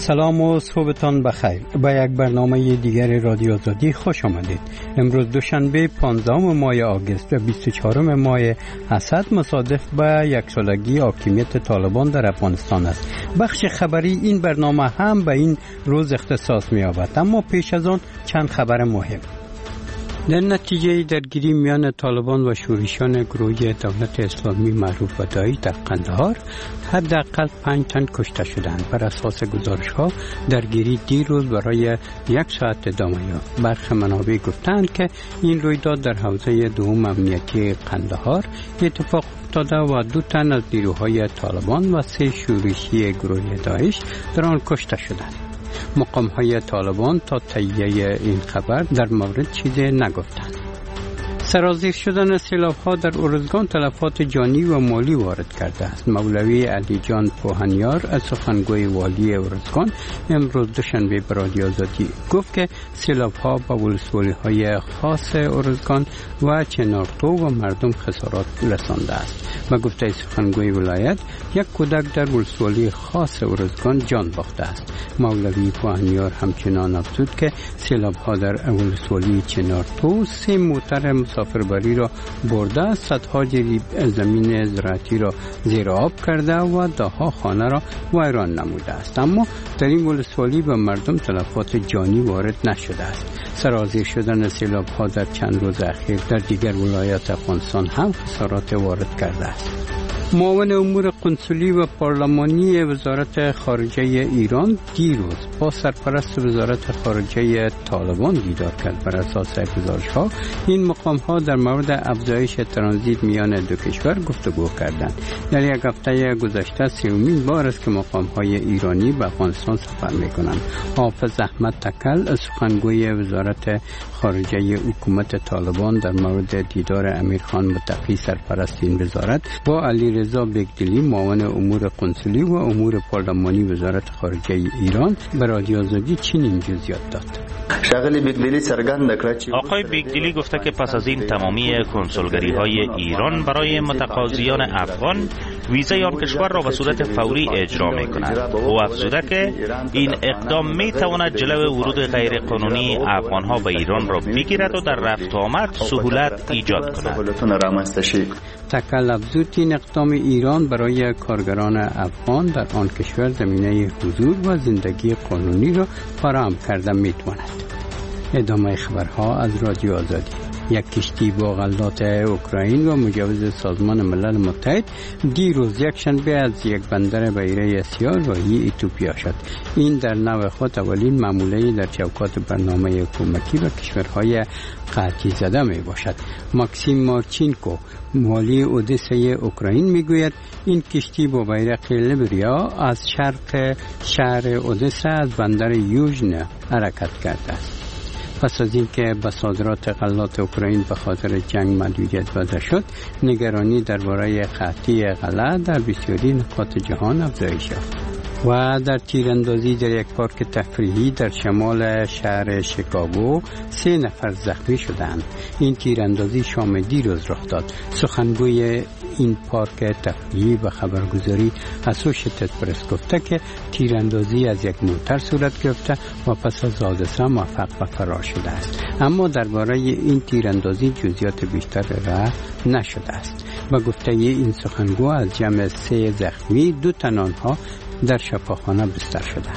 سلام و صبحتان بخیر. به یک برنامه دیگر رادیو آزادی خوش آمدید. امروز دوشنبه 15 ماه آگوست و 24 ماه اسد مصادف به یک سالگی حاکمیت طالبان در افغانستان است. بخش خبری این برنامه هم به این روز اختصاص می‌یابد، اما پیش از آن چند خبر مهم. در نتیجه درگیری میان طالبان و شورشیان گروه دولت اسلامی معروف به داعش در قندهار حداقل 5 تن کشته شدند. بر اساس گزارش‌ها درگیری دیروز برای 1 ساعت ادامه یافت. برخی منابع گفتند که این رویداد در حوزه دوم امنیتی قندهار اتفاق افتاده و 2 تن از نیروهای طالبان و 3 شورشی گروه داعش در آن کشته شدند. مقام‌های طالبان تا تایید این خبر در مورد چیزی نگفتند. سرازیر شدن سیلاب‌ها در ارزگان تلفات جانی و مالی وارد کرده است. مولوی علی جان پوهنیار از سخنگوی والی ارزگان امروز دوشنبه به رادیو آزادی گفت که سیلاب‌ها به ولسوالی‌های خاص ارزگان و چنارتو و مردم خسارات رسانده است. و گفته سخنگوی ولایت یک کودک در ولسوالی خاص ارزگان جان باخته است. مولوی پوهنیار همچنان افزود که سیلاب‌ها در ولسوالی چنارتو 3 موتر مسافربری را برده، صدها زمین زراعتی را زیر آب کرده و دهها خانه را ویران نموده است. اما در این ولسوالی به مردم تلفات جانی وارد نشده است. سرازیر شدن سیلاب‌ها در چند روز اخیر در دیگر ولایات افغانستان هم خسارات وارد کرده است. معاون امور قنصلی و پارلمانی وزارت خارجه ایران دیروز با سرپرست وزارت خارجه طالبان دیدار کرد. بر اساس گزارش‌ها این مقام‌ها در مورد افزایش ترانزیت میان دو کشور گفتگو کردند. در یک هفته گذشته 3مین بار است که مقام‌های ایرانی به افغانستان سفر می‌کنند. حافظ احمد تکل سخنگوی وزارت خارجه حکومت طالبان در مورد دیدار امیرخان متقی سرپرست این وزارت با علی رضا بیگدلی معاون امور قنصلی و امور پارلمانی وزارت خارجه ایران به رادیو آزادی چنین جزئیات داد. آقای بیگدلی گفته که پس از این تمامی کنسولگری‌های ایران برای متقاضیان افغان ویزای آن کشور را به صورت فوری اجرا می‌کند. او افزوده که این اقدام می‌تواند جلو ورود غیر قانونی افغان‌ها به ایران را بگیرد و در رفت و آمد سهولت ایجاد کند. تکل افزود این اقدام ایران برای کارگران افغان در آن کشور زمینه حضور و زندگی قانونی را فراهم کرده می‌تواند. ادامه خبرها از رادیو آزادی. یک کشتی با غلات اوکراین و مجوز سازمان ملل متحد دیروز یک شنبه از یک بندر بحیره اسیا راهی اتیوپیا شد. این در نوع خود اولین معامله در چوکات برنامه حکومتی و کشورهای قحطی زده می باشد. ماکسیم مارچینکو والی اودسه اوکراین می گوید این کشتی با بیرق لیبریا از شرق شهر اودسه از بندر یوژن حرکت کرده است. پس از اینکه به صادرات غلات اوکراین به خاطر جنگ محدودیت وضع شد، نگرانی درباره قحطی غله در بسیاری نقاط جهان افزایش یافت. و در تیراندازی در یک پارک تفریحی در شمال شهر شیکاگو 3 نفر زخمی شدند. این تیراندازی شام دیروز رخ داد. سخنگوی این پارک تفریحی به خبرگزاری اسوشیتد پرس گفته که تیراندازی از یک موتر صورت گرفته و پس از حادثه موفق به فرار شده است. اما درباره این تیراندازی جزئیات بیشتر ارائه نشده است. و گفته این سخنگو از جمع 3 زخمی 2 تن آنها در شفاخانه بستر شدند.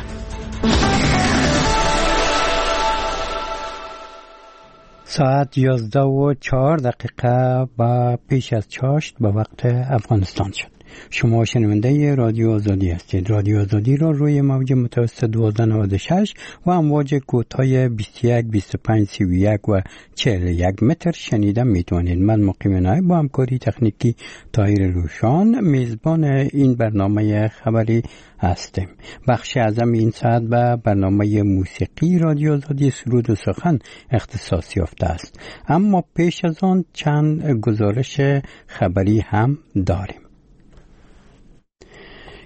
ساعت 11:04 با پیش از چاشت به وقت افغانستان شد. شما شنونده رادیو آزادی هستید. رادیو آزادی را روی موج متوسط 1296 و امواج کوتاه 21 25 31 و 41 متر شنیده میتوانید. من مقیم نایب با همکاری تکنیکی طاهر روشان میزبان این برنامه خبری هستیم. بخش اعظم این ساعت به برنامه موسیقی رادیو آزادی سرود و سخن اختصاص یافته است. اما پیش از آن چند گزارش خبری هم داریم.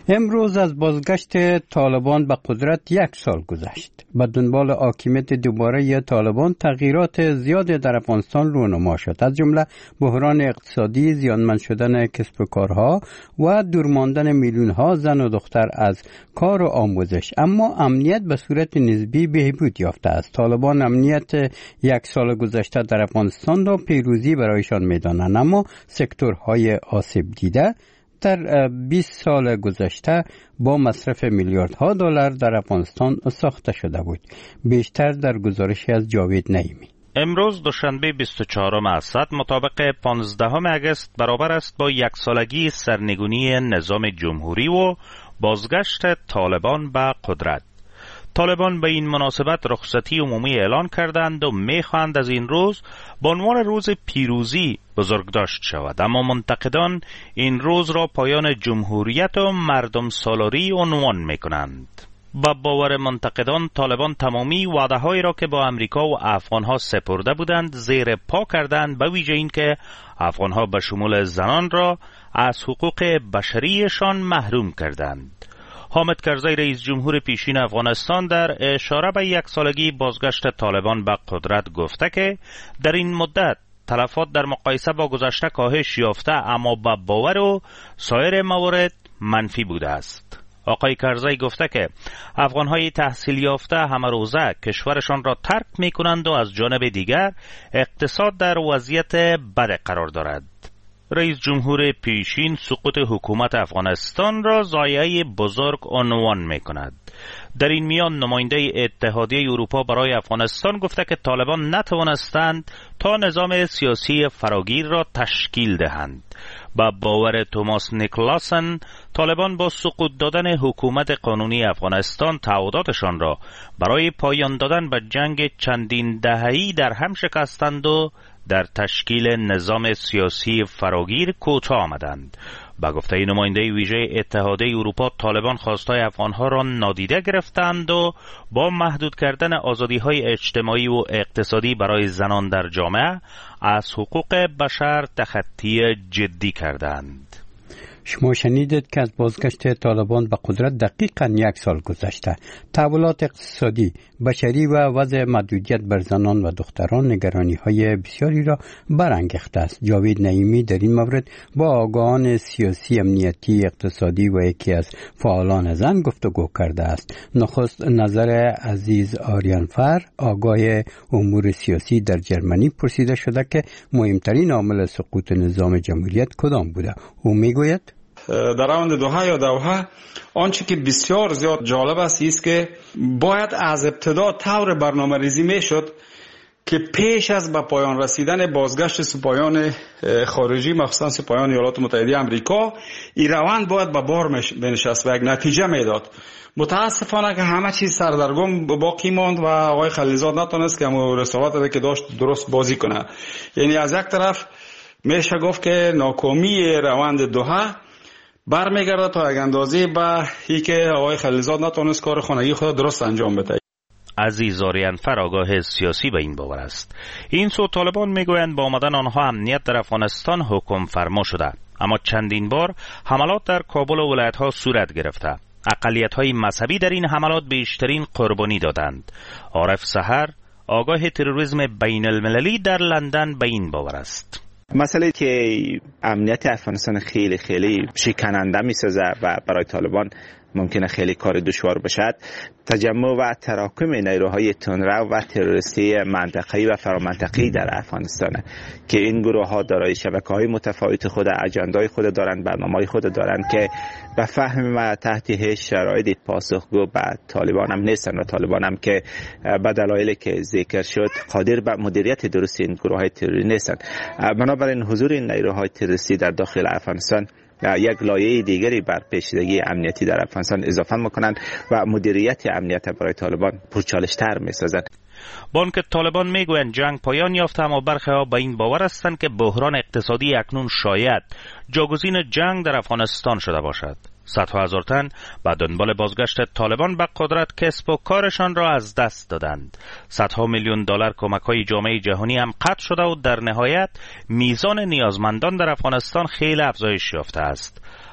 امروز از بازگشت طالبان به قدرت 1 سال گذشت. به دنبال حاکمیت دوباره طالبان تغییرات زیادی در افغانستان رونما شد، از جمله بحران اقتصادی، زیانمند شدن کسب و کارها و دورماندن میلیون‌ها زن و دختر از کار و آموزش. اما امنیت به صورت نسبی بهبود یافته است. طالبان امنیت 1 سال گذشته در افغانستان را پیروزی برایشان می‌دانند، اما سکتورهای آسیب دیده در 20 سال گذشته با مصرف میلیاردها دلار در افغانستان ساخته شده بود. بیشتر در گزارشی از جاوید نعیمی. امروز دوشنبه 24 اسد مطابق 15 اگست برابر است با 1 سالگی سرنگونی نظام جمهوری و بازگشت طالبان به قدرت. طالبان به این مناسبت رخصتی عمومی اعلان کردند و می‌خواهند از این روز به عنوان روز پیروزی بزرگداشت شود، اما منتقدان این روز را پایان جمهوریت و مردم سالاری عنوان می‌کنند. با باور منتقدان طالبان تمامی وعده‌هایی را که با امریکا و افغان‌ها سپرده بودند زیر پا کردند، به ویژه اینکه افغان‌ها به شمول زنان را از حقوق بشریشان محروم کردند. حامد کرزی رئیس جمهور پیشین افغانستان در اشاره به 1 سالگی بازگشت طالبان به قدرت گفته که در این مدت تلفات در مقایسه با گذشته کاهش یافته، اما به باور و سایر موارد منفی بوده است. آقای کرزی گفته که افغانهای تحصیل یافته همه روزه کشورشان را ترک می کنند و از جانب دیگر اقتصاد در وضعیت بد قرار دارد. رئیس جمهور پیشین سقوط حکومت افغانستان را ضایعه بزرگ عنوان می کند. در این میان نماینده اتحادیه اروپا برای افغانستان گفته که طالبان نتوانستند تا نظام سیاسی فراگیر را تشکیل دهند. با باور توماس نیکلاسن طالبان با سقوط دادن حکومت قانونی افغانستان تعهداتشان را برای پایان دادن به جنگ چندین دهه‌ای در هم شکستند و در تشکیل نظام سیاسی فراگیر کوتاه آمدند. با گفته نماینده ویژه اتحادیه اروپا طالبان خواستای افغانها را نادیده گرفتند و با محدود کردن آزادی‌های اجتماعی و اقتصادی برای زنان در جامعه از حقوق بشر تخطی جدی کردند. شما شنیدید که از بازگشت طالبان به قدرت دقیقاً 1 سال گذشته. تحولات اقتصادی، بشری و وضع محدودیت بر زنان و دختران نگرانی‌های بسیاری را برانگیخته است. جاوید نعیمی در این مورد با آگاهان سیاسی، امنیتی، اقتصادی و یکی از فعالان زن گفتگو کرده است. نخست نظر عزیز آریانفر، آگاه امور سیاسی در جرمنی، پرسیده شده که مهمترین عامل سقوط نظام جمهوریت کدام بوده. او میگوید در راوند دوحه یا دوحه آنچه که بسیار زیاد جالب است که باید از ابتدا طور برنامه ریزی می شد که پیش از به پایان رسیدن بازگشت سپاهیان خارجی، مخصوصا سپاهیان ایالات متحده آمریکا، این روند باید به بار بنشست و یک نتیجه میداد. متاسفانه که همه چیز سردرگم باقی ماند و آقای خلیلزاد نتونست که همون رسالت که داشت درست بازی کنه. یعنی از یک طرف میشه گفت که ناکامی روند دوحه برمیگرده تا یک اندازه به این که آقای خلیلزاد نتونست کار خانگی خود درست انجام بده. عزیز آریانفر آگاه سیاسی به این باور است. این سو طالبان میگویند با آمدن آنها امنیت در افغانستان حکم فرما شده، اما چندین بار حملات در کابل و ولایت‌ها صورت گرفته. اقلیت‌های مذهبی در این حملات بیشترین قربانی دادند. عارف سحر آگاه تروریسم بین المللی در لندن به این باور است. مسئله که امنیت افغانستان خیلی شکننده می‌سازه و برای طالبان ممکنه خیلی کار دشوار باشد، تجمع و تراکم نیروهای تندرو و تروریستی منطقه‌ای و فرامنطقه‌ای در افغانستان که این گروه‌ها دارای شبکه‌های متفاوت خود، اجندای خود دارند، برنامه‌های خود دارند که به فهم و تحت هیچ شرایطی پاسخگو به طالبان هم نیستند و طالبان هم که به دلایلی که ذکر شد قادر به مدیریت درست این گروه‌های تروریستی نیستند. بنابراین حضور این نیروهای تروریستی در داخل افغانستان یک لایه دیگری بر پیچیدگی امنیتی در افغانستان اضافه میکنند و مدیریت امنیت برای طالبان پرچالش‌تر میسازند. بانک طالبان میگویند جنگ پایان یافته، اما برخی ها به این باور هستند که بحران اقتصادی اکنون شاید جاگزین جنگ در افغانستان شده باشد. صدها هزار تن به دنبال بازگشت طالبان به قدرت کسب و کارشان را از دست دادند. صدها میلیون دلار کمک‌های جامعه جهانی هم قطع شده و در نهایت میزان نیازمندان در افغانستان خیلی افزایش یافته است.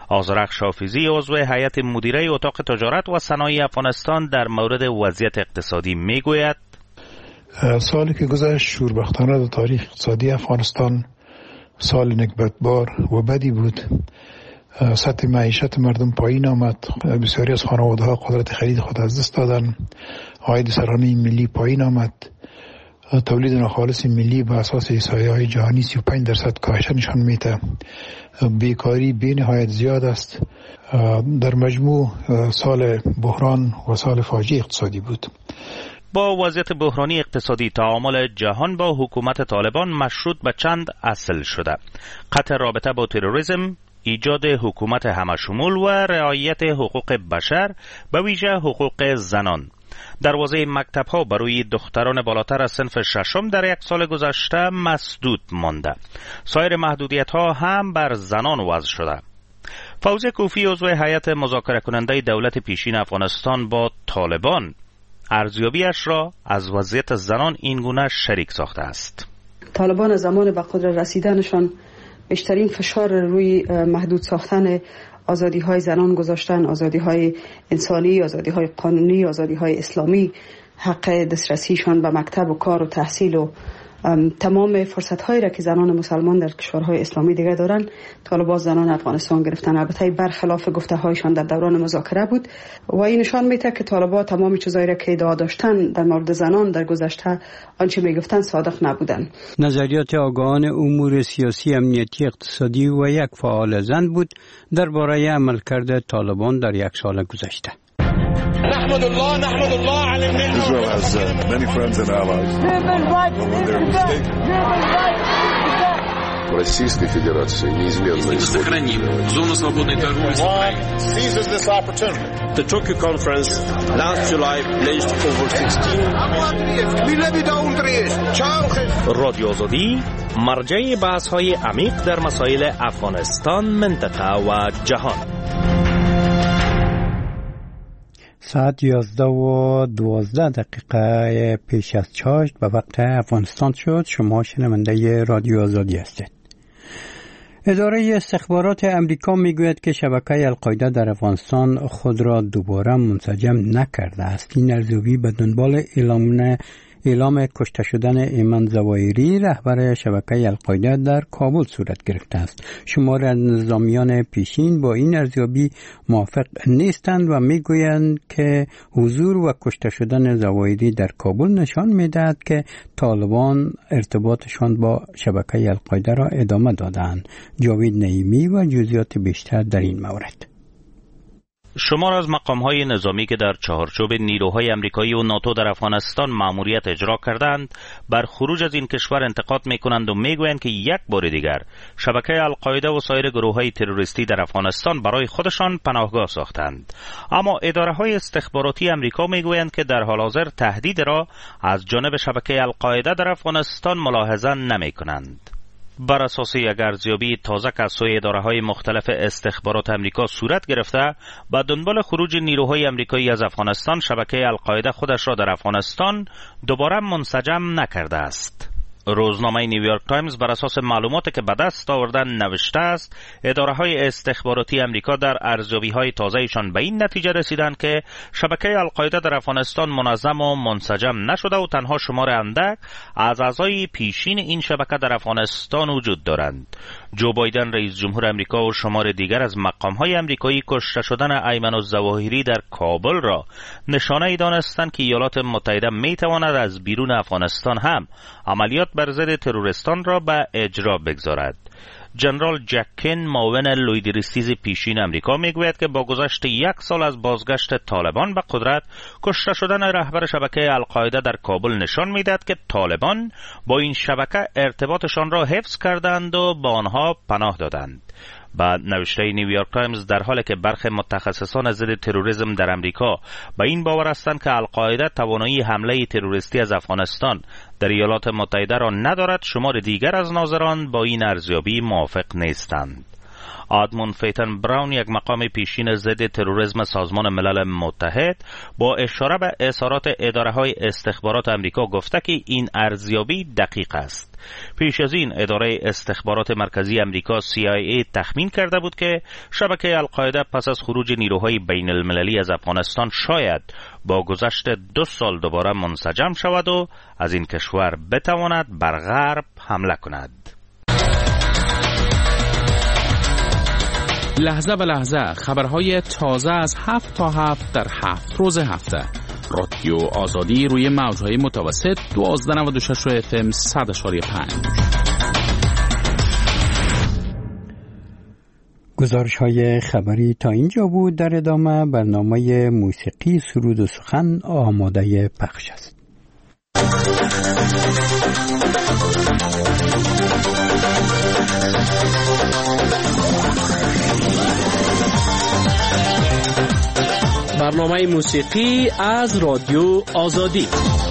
آذرخش حافظی عضو هیئت مدیره اتاق تجارت و صنایع افغانستان در مورد وضعیت اقتصادی میگوید: سالی که گذشت شوربختانه در تاریخ اقتصادی افغانستان سال نکبتبار و بدی بود. سطح معیشت مردم پایین آمد. بسیاری از خانواده‌ها قدرت خرید خود از دست دادن. عاید سرانه ملی پایین آمد. تولید ناخالص ملی به اساس احصایه‌های جهانی 35% کاهش نشان میده. بیکاری بی نهایت زیاد است. در مجموع سال بحران و سال فاجعه اقتصادی بود. با وضعیت بحرانی اقتصادی تعامل جهان با حکومت طالبان مشروط به چند اصل شده: قطع رابطه با تروریسم، ایجاد حکومت همشمول و رعایت حقوق بشر به ویژه حقوق زنان. دروازه مکتب‌ها برای دختران بالاتر از صنف ششم در یک سال گذشته مسدود مانده. سایر محدودیت‌ها هم بر زنان وضع شده. فوزی کوفی عضو هیئت مذاکره کننده دولت پیشین افغانستان با طالبان ارزیابیش را از وضعیت زنان اینگونه شریک ساخته است: طالبان از زمان به قدرت رسیدنشان بیشترین فشار روی محدود ساختن آزادی‌های زنان گذاشتن، آزادی‌های انسانی، آزادی‌های قانونی، آزادی‌های اسلامی، حق دسترسیشان به مکتب و کار و تحصیل و تمام فرصت‌هایی را که زنان مسلمان در کشورهای اسلامی دیگه دارن طالبان زنان افغانستان گرفتن. البته برخلاف گفته‌هایشان در دوران مذاکره بود و این نشان میده که طالبان تمام چیزایی را که ادعا داشتن در مورد زنان در گذشته آنچه میگفتن صادق نبودن. نظریات آگاهان امور سیاسی، امنیتی، اقتصادی و یک فعال زن بود درباره عملکرد طالبان در یک سال گذشته. نحمد الله على النعمة. Israel has many friends and allies. Российской Федерации неизменно сохраним зону свободной торговли с Украиной. seizes this opportunity. The Tokyo conference last July pledged over 16 رادیو آزادی مرجع بحث‌های عمیق در مسائل افغانستان، منطقه و جهان. ساعت 11:12 پیش از چاشت به وقت افغانستان شد. شما شنونده رادیو آزادی هستید. اداره استخبارات امریکا میگوید که شبکه القاعده در افغانستان خود را دوباره منسجم نکرده است. این ارزیابی به دنبال اعلام کشته شدن ایمن ظواهری رهبر شبکه القاعده در کابل صورت گرفته است. شمار از نظامیان پیشین با این ارزیابی موافق نیستند و میگویند که حضور و کشته شدن ظواهری در کابل نشان میدهد که طالبان ارتباطشان با شبکه القاعده را ادامه دادند. جاوید نعیمی و جزئیات بیشتر در این مورد. شمار از مقام‌های نظامی که در چهارچوب نیروهای امریکایی و ناتو در افغانستان مأموریت اجرا کردند بر خروج از این کشور انتقاد می‌کنند و می‌گویند که یک بار دیگر شبکه القاعده و سایر گروه‌های تروریستی در افغانستان برای خودشان پناهگاه ساختند. اما اداره‌های استخباراتی امریکا می‌گویند که در حال حاضر تهدید را از جانب شبکه القاعده در افغانستان ملاحظه نمی‌کنند. بر اساس یک ارزیابی تازه که از سوی اداره‌های مختلف استخبارات امریکا صورت گرفته، با دنبال خروج نیروهای امریکایی از افغانستان، شبکه القاعده خودش را در افغانستان دوباره منسجم نکرده است. روزنامه نیویورک تایمز بر اساس معلوماتی که به دست آوردن نوشته است اداره‌های استخباراتی امریکا در ارزیابی‌های تازه‌شان به این نتیجه رسیدند که شبکه القاعده در افغانستان منظم و منسجم نشده و تنها شمار اندک از اعضای پیشین این شبکه در افغانستان وجود دارند. جو بایدن رئیس جمهور امریکا و شمار دیگر از مقام‌های امریکایی کشته شدن ایمن الظواهری در کابل را نشانه‌ای دانستند که ایالات متحده می‌تواند از بیرون افغانستان هم عملیات بر ضد تروریستان را به اجرا بگذارد. جنرال جک کین، معاون لوید ریستیز پیشین امریکا، میگوید که با گذشت یک سال از بازگشت طالبان به قدرت، کشته شدن رهبر شبکه القاعده در کابل نشان میدهد که طالبان با این شبکه ارتباطشان را حفظ کردند و با آنها پناه دادند. بعد نوشته نیویورک تایمز در حالی که برخی متخصصان ضد تروریسم در امریکا به این باور هستند که القاعده توانایی حمله تروریستی از افغانستان در ایالات متحده را ندارد، شمار دیگر از ناظران با این ارزیابی موافق نیستند. آدمون فیتن براون، یک مقام پیشین ضد تروریسم سازمان ملل متحد، با اشاره به اظهارات اداره‌های استخبارات آمریکا گفته که این ارزیابی دقیق است. پیش از این اداره استخبارات مرکزی آمریکا CIA تخمین کرده بود که شبکه القاعده پس از خروج نیروهای بین المللی از افغانستان شاید با گذشت 2 سال دوباره منسجم شود و از این کشور بتواند بر غرب حمله کند. لحظه به لحظه خبرهای تازه از 7 تا 7 در 7 روز هفته. رادیو آزادی روی موجهای متوسط 1296 FM 100.5. گزارش های خبری تا اینجا بود. در ادامه برنامه موسیقی سرود و سخن آماده پخش است. برنامه موسیقی از رادیو آزادی.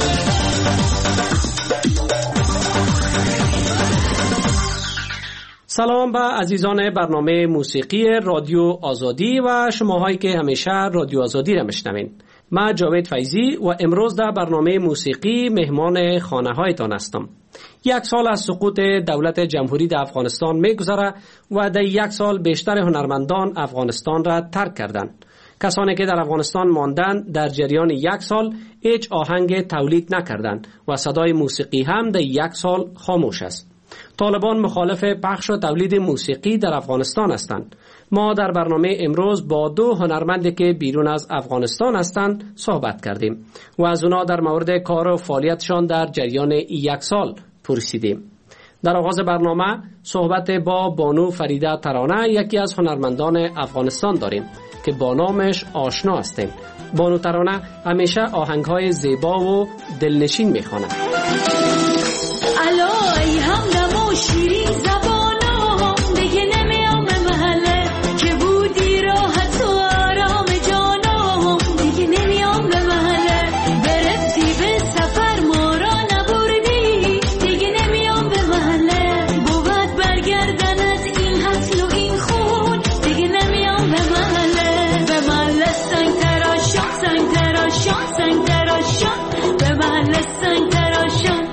سلام به عزیزان برنامه موسیقی رادیو آزادی و شماهایی که همیشه رادیو آزادی را میشنوین. من جاوید فیضی و امروز در برنامه موسیقی مهمان خانه هایتان هستم. 1 سال از سقوط دولت جمهوری در افغانستان میگذره و در 1 سال بیشتر هنرمندان افغانستان را ترک کردند. کسانی که در افغانستان ماندند در جریان 1 سال هیچ آهنگ تولید نکردند و صدای موسیقی هم در 1 سال خاموش است. طالبان مخالف پخش و تولید موسیقی در افغانستان هستند. ما در برنامه امروز با 2 هنرمندی که بیرون از افغانستان هستند صحبت کردیم و از اونا در مورد کار و فعالیتشان در جریان 1 سال پرسیدیم. در آغاز برنامه صحبت با بانو فریده ترانه، یکی از هنرمندان افغانستان داریم که با نامش آشنا هستیم. بانو ترانه همیشه آهنگ‌های زیبا و دلنشین می‌خواند. الای هم نمو شیرین زبانم دیگه نمیام به محله که بودی راحت و آرام جانم دیگه نمیام به محله برفتی به سفر ما را نبردی دیگه نمیام به محله بود برگردنت این حسن و این خون دیگه نمیام به محله سنگ تراشان سنگ تراشان سنگ تراشان به محله سنگ تراشان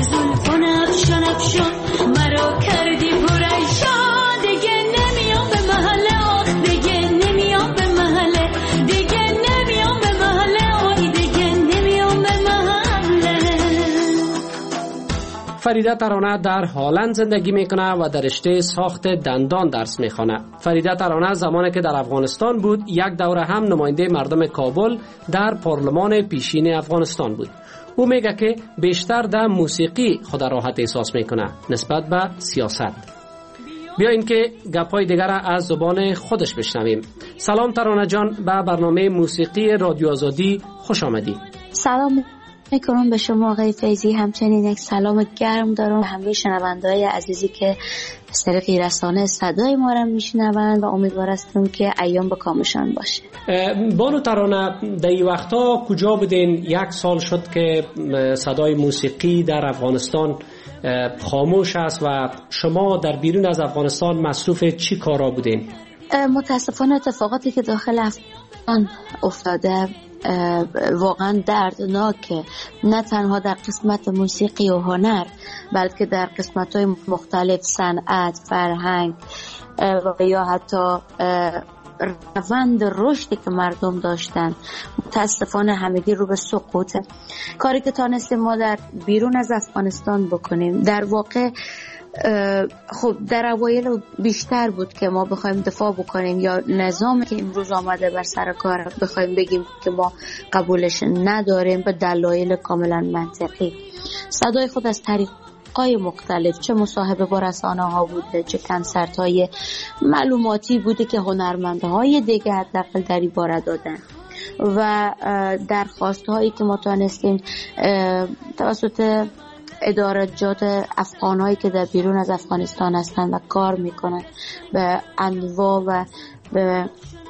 مرا کردی پریشان دیگه نمیام به محله آخ دیگه نمیام به محله دیگه نمیام به محله آی دیگه نمیام به محله. فریده ترانه در هالند زندگی میکنه و در رشته ساخت دندان درس میخونه. فریده ترانه زمانی که در افغانستان بود 1 دوره هم نماینده مردم کابل در پارلمان پیشین افغانستان بود. او میگه که بیشتر در موسیقی خود راحت احساس میکنه نسبت به سیاست. بیاییم که گپای دیگر از زبان خودش بشنویم. سلام ترانه جان، به برنامه موسیقی رادیو آزادی خوش آمدی. سلام میکنم به شما آقای فیضی، همچنین یک سلام گرم دارم به همه شنونده‌های عزیزی که از طریق رسانه صدای ما را میشنوند و امیدوار هستم که ایام به کامشان باشه. بانو ترانه در این وقتا کجا بودین؟ 1 سال شد که صدای موسیقی در افغانستان خاموش است و شما در بیرون از افغانستان مصروف چی کارا بودین؟ متاسفانه اتفاقاتی که داخل افغانستان افتاده واقعا دردناکه، نه تنها در قسمت موسیقی و هنر بلکه در قسمت‌های مختلف، صنعت، فرهنگ و یا حتی روند رشدی که مردم داشتن. متاسفانه همگی رو به سقوطه. کاری که تانستیم ما در بیرون از افغانستان بکنیم در واقع خب در اوایل بیشتر بود که ما بخوایم دفاع بکنیم یا نظامی که امروز آمده بر سر کار بخوایم بگیم که ما قبولش نداریم به دلایل کاملا منطقی. صدای خود از طریق‌های مختلف، چه مصاحبه با رسانه‌ها بوده، چه کنسرت‌های معلوماتی بوده که هنرمندهای دیگه حداقل در این باره دادن و درخواست‌هایی که ما تونستیم توسط ادارجات افغان‌هایی که در بیرون از افغانستان هستند و کار میکنن به انواع و به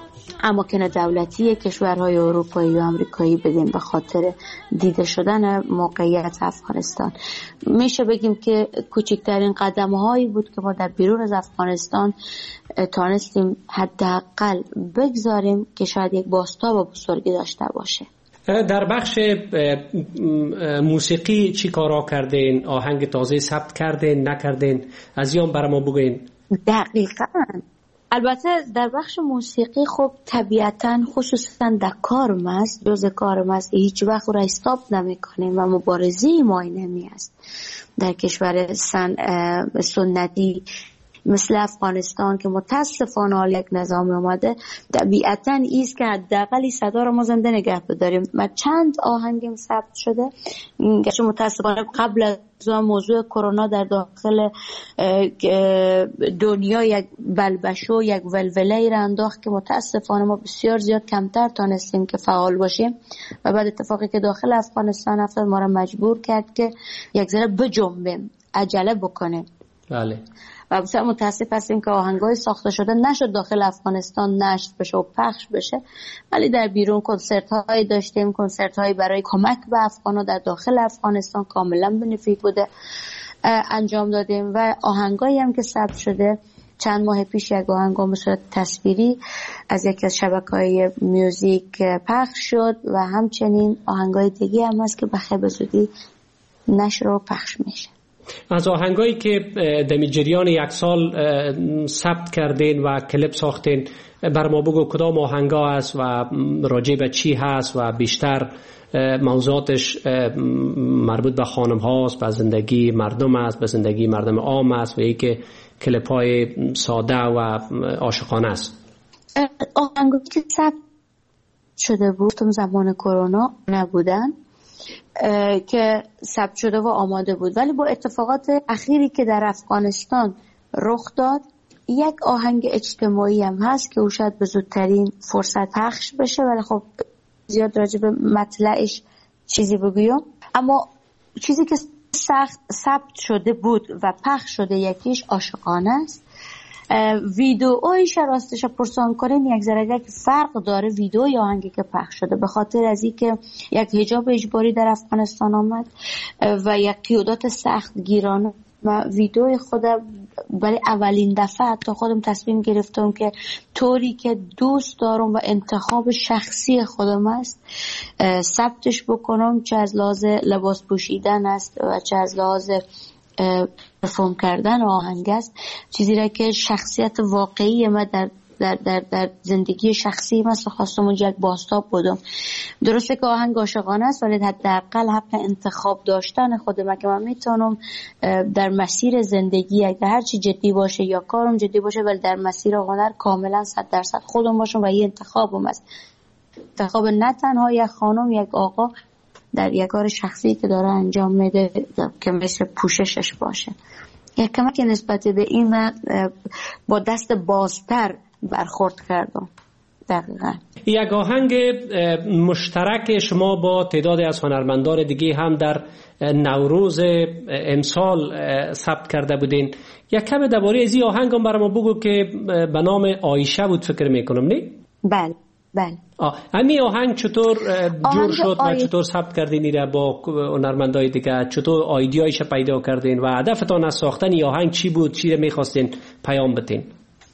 اماکن دولتی کشورهای اروپایی و آمریکایی بدیم به خاطر دیده شدن موقعیت افغانستان. میشه بگیم که کوچکترین قدم‌هایی بود که ما در بیرون از افغانستان تانستیم حداقل بگذاریم که شاید یک بازتاب بزرگی داشته باشه. در بخش موسیقی چی کارا کردین؟ آهنگ تازه ثبت کردین نکردین؟ از یام برای ما بگوین. دقیقاً. البته در بخش موسیقی خب طبیعتاً خصوصاً در کارم است، جز کارم است، هیچ وقت را استاپ نمی کنیم و مبارزه ما نمی است. در کشور سنتی مثل افغانستان که متاسفانه حال یک نظام اومده، طبیعتاً ایست که حداقل صدا رو ما زنده نگه بداریم. من چند آهنگم ثبت شده که متاسفانه قبل از موضوع کرونا در داخل دنیا یک بلبشو، یک ولوله را انداخت که متاسفانه ما بسیار زیاد کمتر تانستیم که فعال باشیم و بعد اتفاقی که داخل افغانستان افتاد ما را مجبور کرد که یک ذره بجنبیم، عجله بکنیم. بله. و بسیار متاسف هستیم که آهنگای ساخته شده نشد داخل افغانستان نشر بشه و پخش بشه، ولی در بیرون کنسرت های داشتیم، کنسرت های برای کمک به افغانا در داخل افغانستان کاملا بنفیت بوده انجام دادیم و آهنگایی هم که ثبت شده. چند ماه پیش یک آهنگ به صورت تصویری از یکی از شبکه‌های میوزیک پخش شد و همچنین آهنگای دیگه هم هست که بخیر به زودی نشر و پخش میشه. از آهنگایی که در جریان یک سال ثبت کردین و کلیپ ساختین بر ما بگو کدام آهنگا هست و راجع به چی هست و بیشتر موضوعاتش مربوط به خانم هاست، به زندگی مردم است، به زندگی مردم عام است و یکی کلیپ های ساده و عاشقانه است؟ آهنگایی که ثبت شده بود تو زمان کرونا نبودن که ثبت شده و آماده بود، ولی با اتفاقات اخیری که در افغانستان رخ داد یک آهنگ اجتماعی هم هست که او شاید به زودترین فرصت پخش بشه، ولی خب زیاد راجع به مطلعش چیزی بگویم. اما چیزی که سخت ثبت شده بود و پخش شده یکیش عاشقانه است. ویدئویش راستش پرسان کنین یک ذره فرق داره ویدئوی آهنگی که پخش شده به خاطر از اینکه یک حجاب اجباری در افغانستان آمد و یک قیودات سخت گیرانه و ویدئوی خودم برای اولین دفعه حتی خودم تصمیم گرفتم که طوری که دوست دارم و انتخاب شخصی خودم است ثبتش بکنم، چه از لحاظ لباس پوشیدن است و چه از لحاظ پرفورم کردن آهنگ است، چیزی را که شخصیت واقعی من در زندگی شخصی من خواستم اونجا یک بازتاب بودم. درسته که آهنگ عاشقانه است ولی حداقل حق انتخاب داشتن خودم که من میتونم در مسیر زندگی اگر هر چی جدی باشه یا کارم جدی باشه ولی در مسیر هنر کاملا 100% خودم باشم و این انتخابم است. انتخاب نه تنها یک خانم یک آقا در یک کار شخصی که داره انجام میده که مثل پوششش باشه. یک کمک نسبت به این من با دست بازتر برخورد کردم. دقیقا یک آهنگ مشترک شما با تعدادی از هنرمندان دیگه هم در نوروز امسال ثبت کرده بودین. یک کم درباره از این آهنگ هم برای ما بگو که به نام عایشه بود فکر میکنم نه؟ بله. همین آهنگ چطور جور شد و چطور ثبت کردین ایره با هنرمندای دیگه؟ چطور ایده‌ایش پیدا کردین و هدفتان از ساختن این آهنگ چی بود؟ چی رو می‌خواستین پیام بدین؟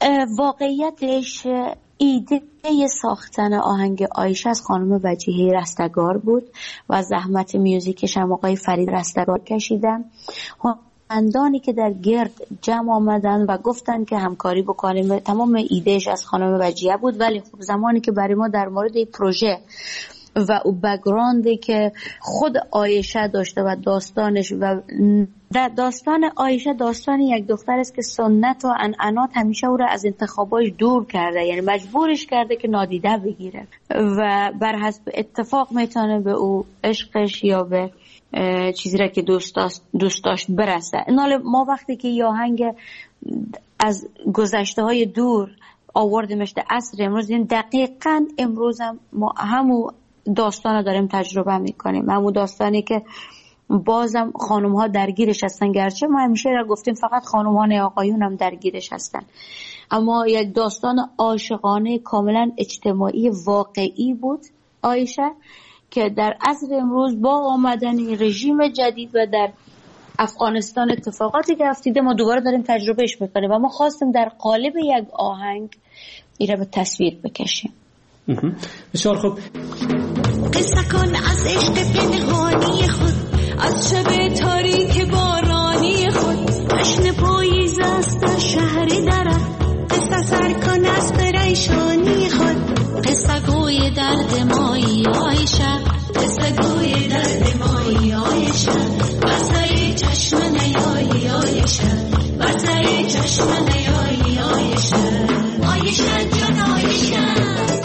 واقعیتش ایده ساختن آهنگ عایشه از خانم وجیحه رستگار بود و زحمت میوزیکش هم آقای فرید رستگار کشیدن. هنرمندانی که در گرد جمع آمدن و گفتن که همکاری بکنیم، تمام ایدهش از خانم وجیحه بود، ولی خب زمانی که برای ما در مورد این پروژه و او بک‌گراندی که خود عایشه داشته و داستانش و داستان عایشه داستان یک دختر است که سنت و عنعنات همیشه او را از انتخاباش دور کرده، یعنی مجبورش کرده که نادیده بگیره و بر حسب اتفاق میتونه به او عشقش یا به چیزی را که دوست داشت برسه. ما وقتی که یه آهنگ از گذشته های دور آوردیمش در عصر امروز، دیدیم دقیقاً امروز هم ما همون داستان رو داریم تجربه میکنیم، همون داستانی که بازم خانم ها درگیرش هستن، گرچه ما همیشه را گفتیم فقط خانم ها نه آقایون هم درگیرش هستن، اما یک داستان عاشقانه کاملا اجتماعی واقعی بود عایشه که در عصر امروز با آمدن رژیم جدید و در افغانستان اتفاقاتی که افتاده ما دوباره داریم تجربهش میکنیم و ما خواستیم در قالب یک آهنگ این را به تصویر بکشیم. بسیار خوب. قصه کن از عشق پنهانی خود، از شب تاریک بارانی خود، جشن پاییز است در شهر درخت، قصه سر کن از پریشانی خود، قصه گوی درد مایی عایشه، قصه گوی درد مایی عایشه، برزای چشم نیایی عایشه، برزای چشم نیایی عایشه، عایشه جان عایشه.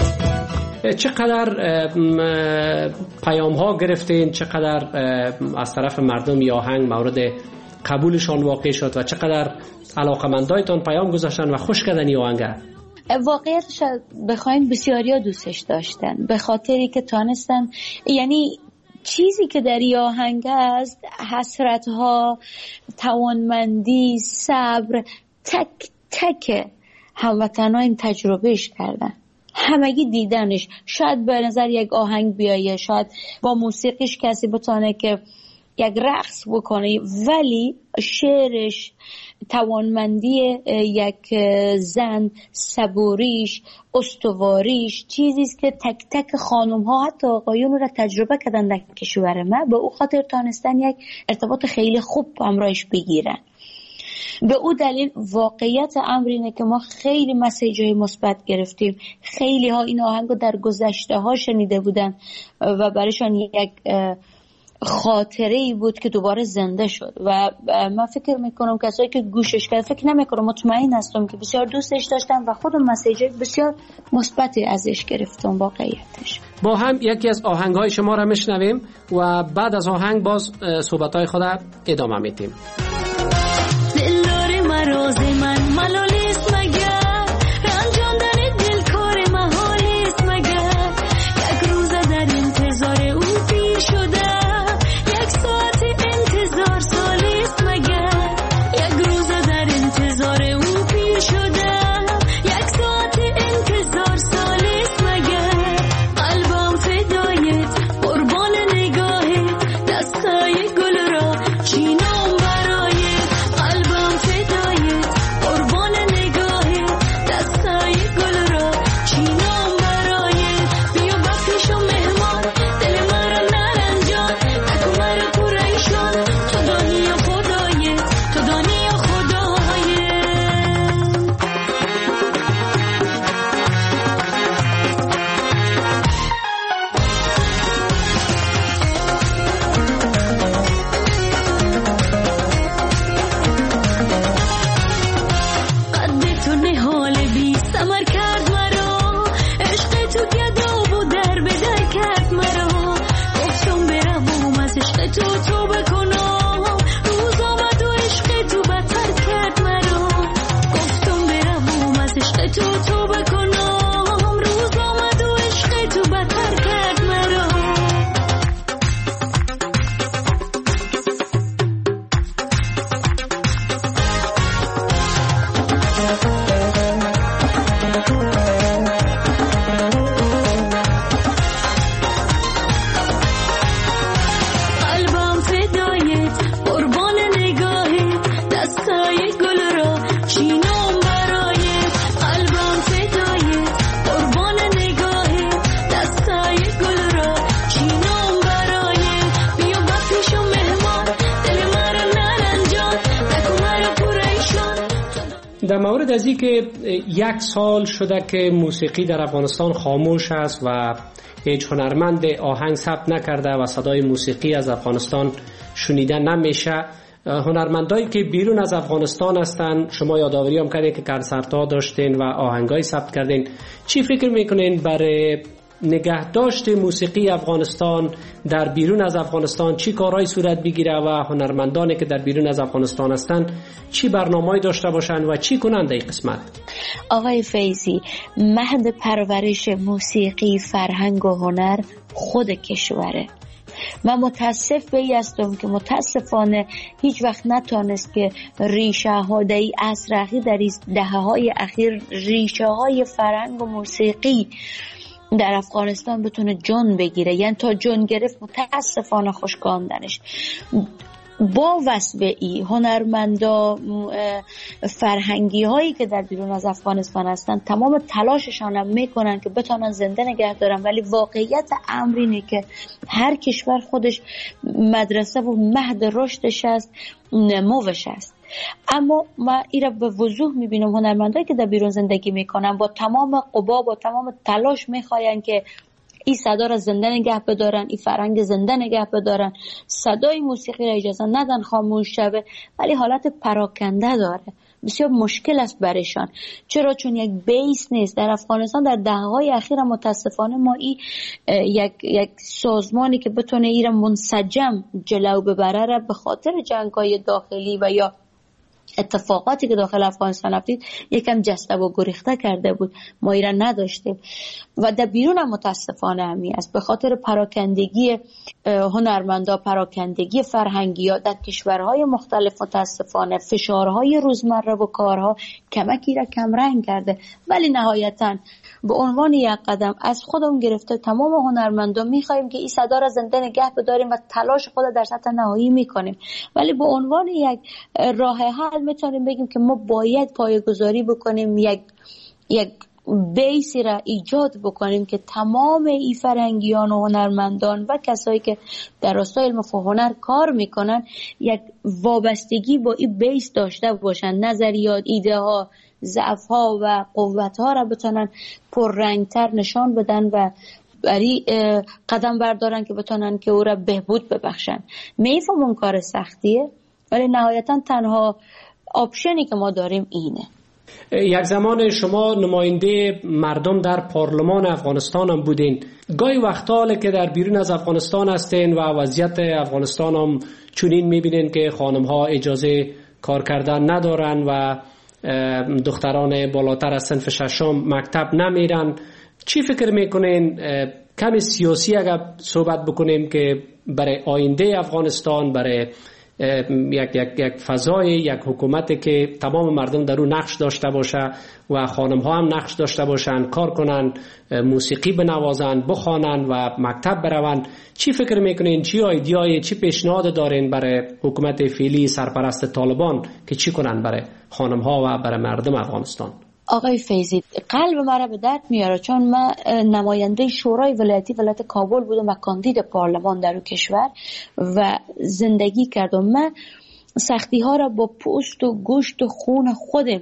چقدر پیام ها گرفتین، چقدر از طرف مردم یا آهنگ مورد قبولشان واقع شد و چقدر علاقمندایتان پیام گذاشتن و خوش کردن این آهنگ؟ واقعیتش بخواین بسیاری ها دوستش داشتن، به خاطری که تانستن، یعنی چیزی که در این آهنگ است، حسرت ها، توانمندی، صبر، تک تک هموطنان این تجربهش کردن، همگی دیدنش. شاید به نظر یک آهنگ بیایه، شاید با موسیقیش کسی بتونه که یک رقص بکنه، ولی شعرش، توانمندی یک زن، صبوریش، استواریش چیزیست که تک تک خانم ها حتی آقایون را تجربه کردن در کشور ما، به او خاطر تانستن یک ارتباط خیلی خوب همراهش بگیرن. به او دلیل واقعیت امر اینه که ما خیلی مسیج‌های مثبت گرفتیم، خیلی ها این آهنگو در گذشته ها شنیده بودن و برایشان یک خاطره‌ای بود که دوباره زنده شد و من فکر میکنم کسایی که گوشش کردن، فکر نمیکنم، مطمئن هستم که بسیار دوستش داشتن و خودم مسیج‌های بسیار مثبتی ازش گرفتم. واقعیتش با هم یکی از آهنگ‌های شما را میشنویم و بعد از آهنگ باز صحبت‌های خود ادامه میدیم. دلدار مراز من ملالیست مگر، رنجاندن دل کار محالیست مگر، یک روز در انتظار او پیر شده، یک ساعت انتظار سالیست مگر، یک روز در انتظار او پیر شده، یک ساعت انتظار سالیست مگر، قلبم فدایت قربان نگاهت، دستای گل را چینم برایت، قلبم فدایت قربان نگاهت، دستای گل را چینم برایت، بیا بپیشم مهمان، دل مرا نرنجان، نکو مرا پریشان، تو دانی یا خدایت، تو دانی یا خدایت. قد تو نهال بی ثمر کرد مرا، عشق تو گدا و در به در کرد مرا، گفتم بروم از عشق تو بکنم، روز آمد و عشق تو بدتر کرد مرا، گفتم بروم از عشق تو بکنم، روز آمد و عشق تو بدتر کرد مرا. قلبم فدایت قربان نگاهت، دستای گل را چینم برایت، قلبم فدایت قربان نگاهت، دستای گل را چینم برایت، بیا بپیشم مهمان، دل مرا نرنجان، نکو مرا پریشان. در مورد از این که یک سال شده که موسیقی در افغانستان خاموش است و هیچ هنرمند آهنگ ثبت نکرده و صدای موسیقی از افغانستان شنیده نمیشه، هنرمندایی که بیرون از افغانستان هستن، شما یادآوری هم کردین که کنسرت‌ها داشتین و آهنگای ثبت کردین، چی فکر میکنین برای نگهداشت موسیقی افغانستان در بیرون از افغانستان چی کارهای صورت بگیره و هنرمندانی که در بیرون از افغانستان هستن چی برنامه‌ای داشته باشن و چی کنند این قسمت؟ آقای فیضی، مهد پرورش موسیقی، فرهنگ و هنر خود کشوره. من متاسف به این هستم که متاسفانه هیچ وقت نتانست که ریشه ها در این عصر اخیر، در این دهه‌های اخیر، ریشه های فرهنگ و موسیقی در افغانستان بتونه جان بگیره. یعنی تا جان گرفت متاسفانه خشکاندنش. با واسطه ای هنرمندا، فرهنگی هایی که در بیرون از افغانستان هستن تمام تلاششان هم میکنن که بتونن زنده نگه دارن، ولی واقعیت امر اینه که هر کشور خودش مدرسه و مهد رشدش است، نموش است. اما ما ایرا به وضوح میبینم هنرمندایی که در بیرون زندگی میکنن با تمام قوا، با تمام تلاش میخواین که این صدا را زنده نگه بدارن، این فرهنگ زنده نگه بدارن، صدای موسیقی را اجازه ندن خاموش شوه، ولی حالت پراکنده داره. بسیار مشکل است برایشان. چرا؟ چون یک بیس نیست. در افغانستان در دهه‌های اخیر متاسفانه ما یک سازمانی که بتونه این را منسجم جلو ببره را به خاطر جنگ‌های داخلی و یا اتفاقاتی که داخل افغانستان افتید یکم جسته و گریخته کرده بود. ما ایران نداشتیم و در بیرون هم متاسفانه همی است. به خاطر پراکندگی هنرمندا، پراکندگی فرهنگی ها در کشورهای مختلف متاسفانه فشارهای روزمره و کارها کمکی را کم رنگ کرده. ولی نهایتاً به عنوان یک قدم از خودمون گرفته تمام هنرمندا میخوایم که این صدا را زنده نگه بداریم و تلاش خود در سطح نهایی میکنیم. ولی به عنوان یک راه حل میتونیم بگیم که ما باید پایه‌گذاری بکنیم، یک بیسی را ایجاد بکنیم که تمام این فرهنگیان و هنرمندان و کسایی که در راستای علم و هنر کار میکنن یک وابستگی با این بیس داشته باشن، نظریات، ایده ها، ضعف ها و قوت ها را بتونن پررنگتر نشان بدن و برای قدم بردارن که بتونن که او را بهبود ببخشن. میفهمم کار سختیه، ولی نهایتا تنها آپشنی که ما داریم اینه. یک زمان شما نماینده مردم در پارلمان افغانستان هم بودین. گاهی وقتا که در بیرون از افغانستان هستین و وضعیت افغانستان هم چنین میبینین که خانم ها اجازه کار کردن ندارن و دختران بالاتر از صنف ششم مکتب نمیرن. چی فکر میکنین کمی سیاسی اگر صحبت بکنیم که برای آینده افغانستان، برای یک فضای، یک حکومتی که تمام مردم در اون نقش داشته باشه و خانم ها هم نقش داشته باشن، کار کنن، موسیقی بنوازن، بخوانن و مکتب برون، چی فکر میکنین؟ چی ایده‌ای، چی پیشنهاد دارین برای حکومت فعلی سرپرست طالبان که چی کنن برای خانم ها و برای مردم افغانستان؟ آقای فیضی، قلب مرا به درد میاره، چون من نماینده شورای ولایتی ولایت کابل بودم و کاندید پارلمان در اون کشور و زندگی کردم. من سختی ها را با پوست و گوشت و خون خودم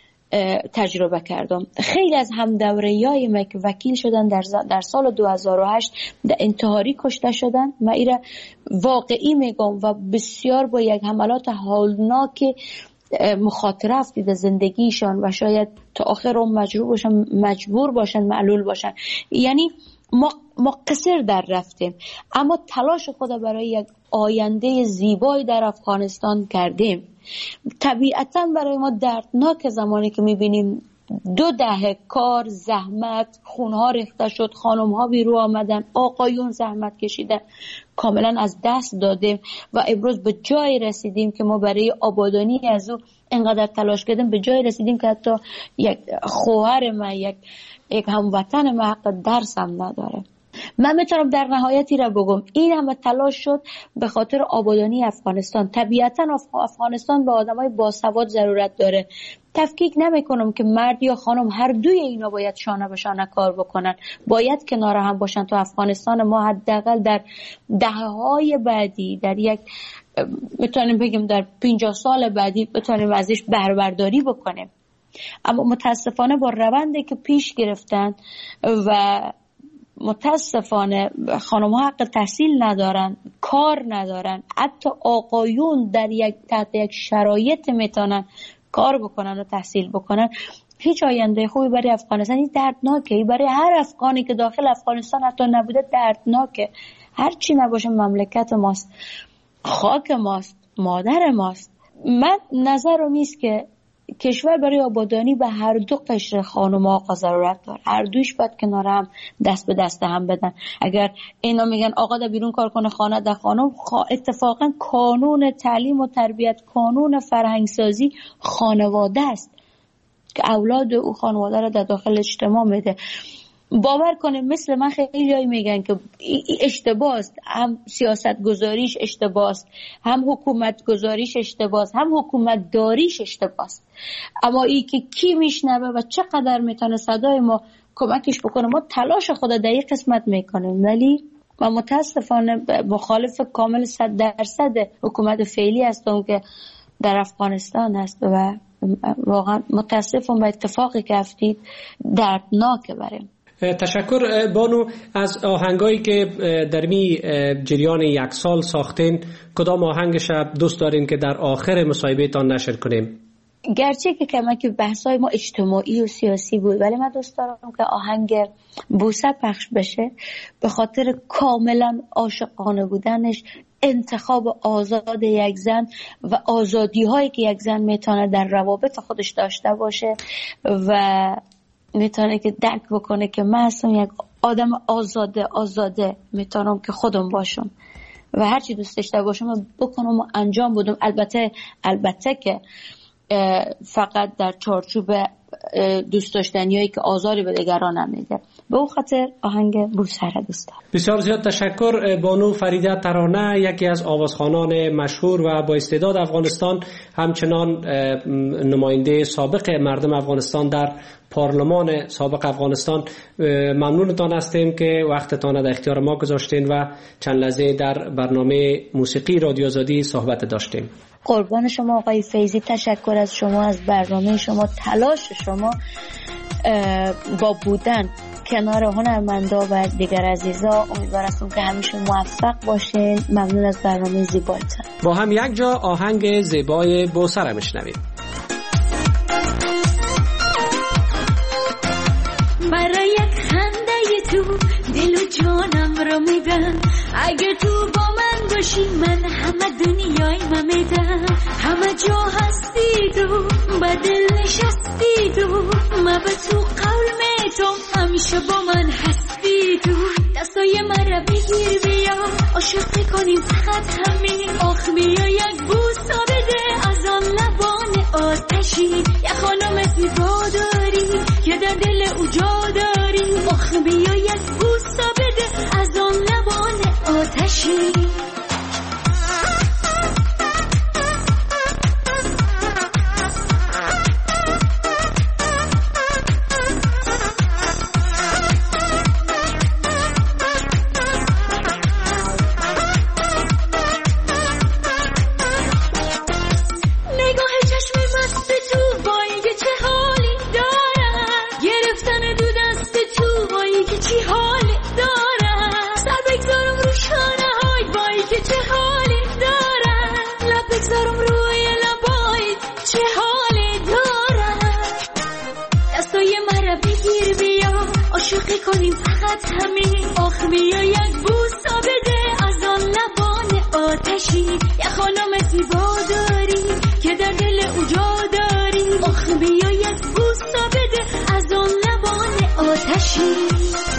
تجربه کردم. خیلی از همدوریای من که وکیل شدن در سال 2008 در انتحاری کشته شدن. من ایره واقعی میگم و بسیار با یک حملات هولناک مخاطره افتیده زندگیشان و شاید تا آخر مجبور باشن معلول باشن. یعنی ما قصر در رفتیم، اما تلاش خود برای یک آینده زیبایی در افغانستان کردیم. طبیعتا برای ما دردناک زمانی که میبینیم 2 دهه کار، زحمت، خونها ریخته شد، خانمها بیرو آمدن، آقایون زحمت کشیدن، کاملا از دست دادیم و امروز به جای رسیدیم که ما برای آبادانی از او انقدر تلاش کردیم، به جای رسیدیم که حتی یک خواهر ما، یک هموطن ما حق درس هم نداره. من میتونم در نهایتی را بگم این همه تلاش شد به خاطر آبادانی افغانستان. طبیعتا افغانستان به آدمای باسواد ضرورت داره. تفکیک نمی کنم که مرد یا خانم هر دوی اینا باید شانه به شانه کار بکنن، باید کنار هم باشن تا افغانستان ما حداقل در دهه‌های بعدی، در یک میتونیم بگیم در 50 سال بعدی بتونیم ازش بهره برداری بکنیم. اما متاسفانه با روندی که پیش گرفتن و متاسفانه خانم ها حق تحصیل ندارن، کار ندارن، حتی آقایون تحت یک شرایط میتونن کار بکنن و تحصیل بکنن. هیچ آینده خوبی برای افغانستان. این دردناکه، برای هر افغانی که داخل افغانستان حتی نبوده دردناکه. هر چی نباشه مملکت ماست، خاک ماست، مادر ماست. من نظرم ایست که کشور برای آبادانی به هر دو قشر خانم و آقا ضرورت داره. هر دوش باید کنار هم دست به دست هم بدن. اگر اینا میگن آقا در بیرون کار کنه خانه در خانم، اتفاقا کانون تعلیم و تربیت، کانون فرهنگسازی خانواده است که اولاد او خانواده را در داخل اجتماع میده. باور کنه مثل من خیلی هایی میگن که اشتباه است، هم سیاست گذاریش اشتباه است، هم حکومت گذاریش اشتباه است، هم حکومت داریش اشتباه است. اما ای که کی میشنوه و چقدر میتونه صدای ما کمکش بکنه، ما تلاش خود در این قسمت میکنیم، ولی ما متاسفانه مخالف کامل 100% حکومت فعلی هستم که در افغانستان هست و واقعا متاسفم به اتفاقی که افتید دردناکه بریم. تشکر بانو. از آهنگایی که در می جریان 1 سال ساختین، کدام آهنگش دوست دارین که در آخر مصاحبه تان نشر کنیم؟ گرچه که کمک بحثای ما اجتماعی و سیاسی بود، ولی من دوست دارم که آهنگ بوسه پخش بشه، به خاطر کاملا عاشقانه بودنش، انتخاب آزاد یک زن و آزادی هایی که یک زن میتونه در روابط خودش داشته باشه و میتونه که درک بکنه که من هستم یک آدم آزاده میتونم که خودم باشم و هرچی دوست داشته باشم بکنم و انجام بدم. البته که فقط در چارچوب دوست داشتنیایی که آزاری به دیگران نمیده. به اون خاطر آهنگ بوسه را دوست دارم. بسیار زیاد تشکر بانو فریده ترانه، یکی از آوازخوانان مشهور و با استعداد افغانستان، همچنان نماینده سابق مردم افغانستان در پارلمان سابق افغانستان. ممنونتان هستیم که وقتتان در اختیار ما گذاشتین و چند لحظه در برنامه موسیقی رادیو آزادی صحبت داشتیم. قربان شما آقای فیضی، تشکر از شما، از برنامه شما، تلاش شما با بودن کنار هنرمندا و دیگر عزیزا. امیدوارم که همیشه موفق باشین. ممنون از برنامه زیبایتان. با هم یک جا آهنگ زیبای بوسه را میشنویم. برای یک خنده تو دل و جانم رو میدم، اگه تو با من باشی من همه دنیای من میدم. همه جا هستی تو، با دل نشستی تو، من به تو قول میتم همیشه با من هستی تو. دستای من رو بگیر بیا عاشقی کنیم فقط همین. آخ بیا یک بوسا بده از آن لبان آتشی، یک خانم زیبا داری که در دل او جا داری. آخ بیا یک بوسا بده از آن لبان آتشی. کنیم فقط همین. آخ بیا یک بوسا بده از آن لبان آتشی، یک خانم زیبا داری که در دل او جا داری. آخ بیا یک بوسا بده از آن لبان آتشی.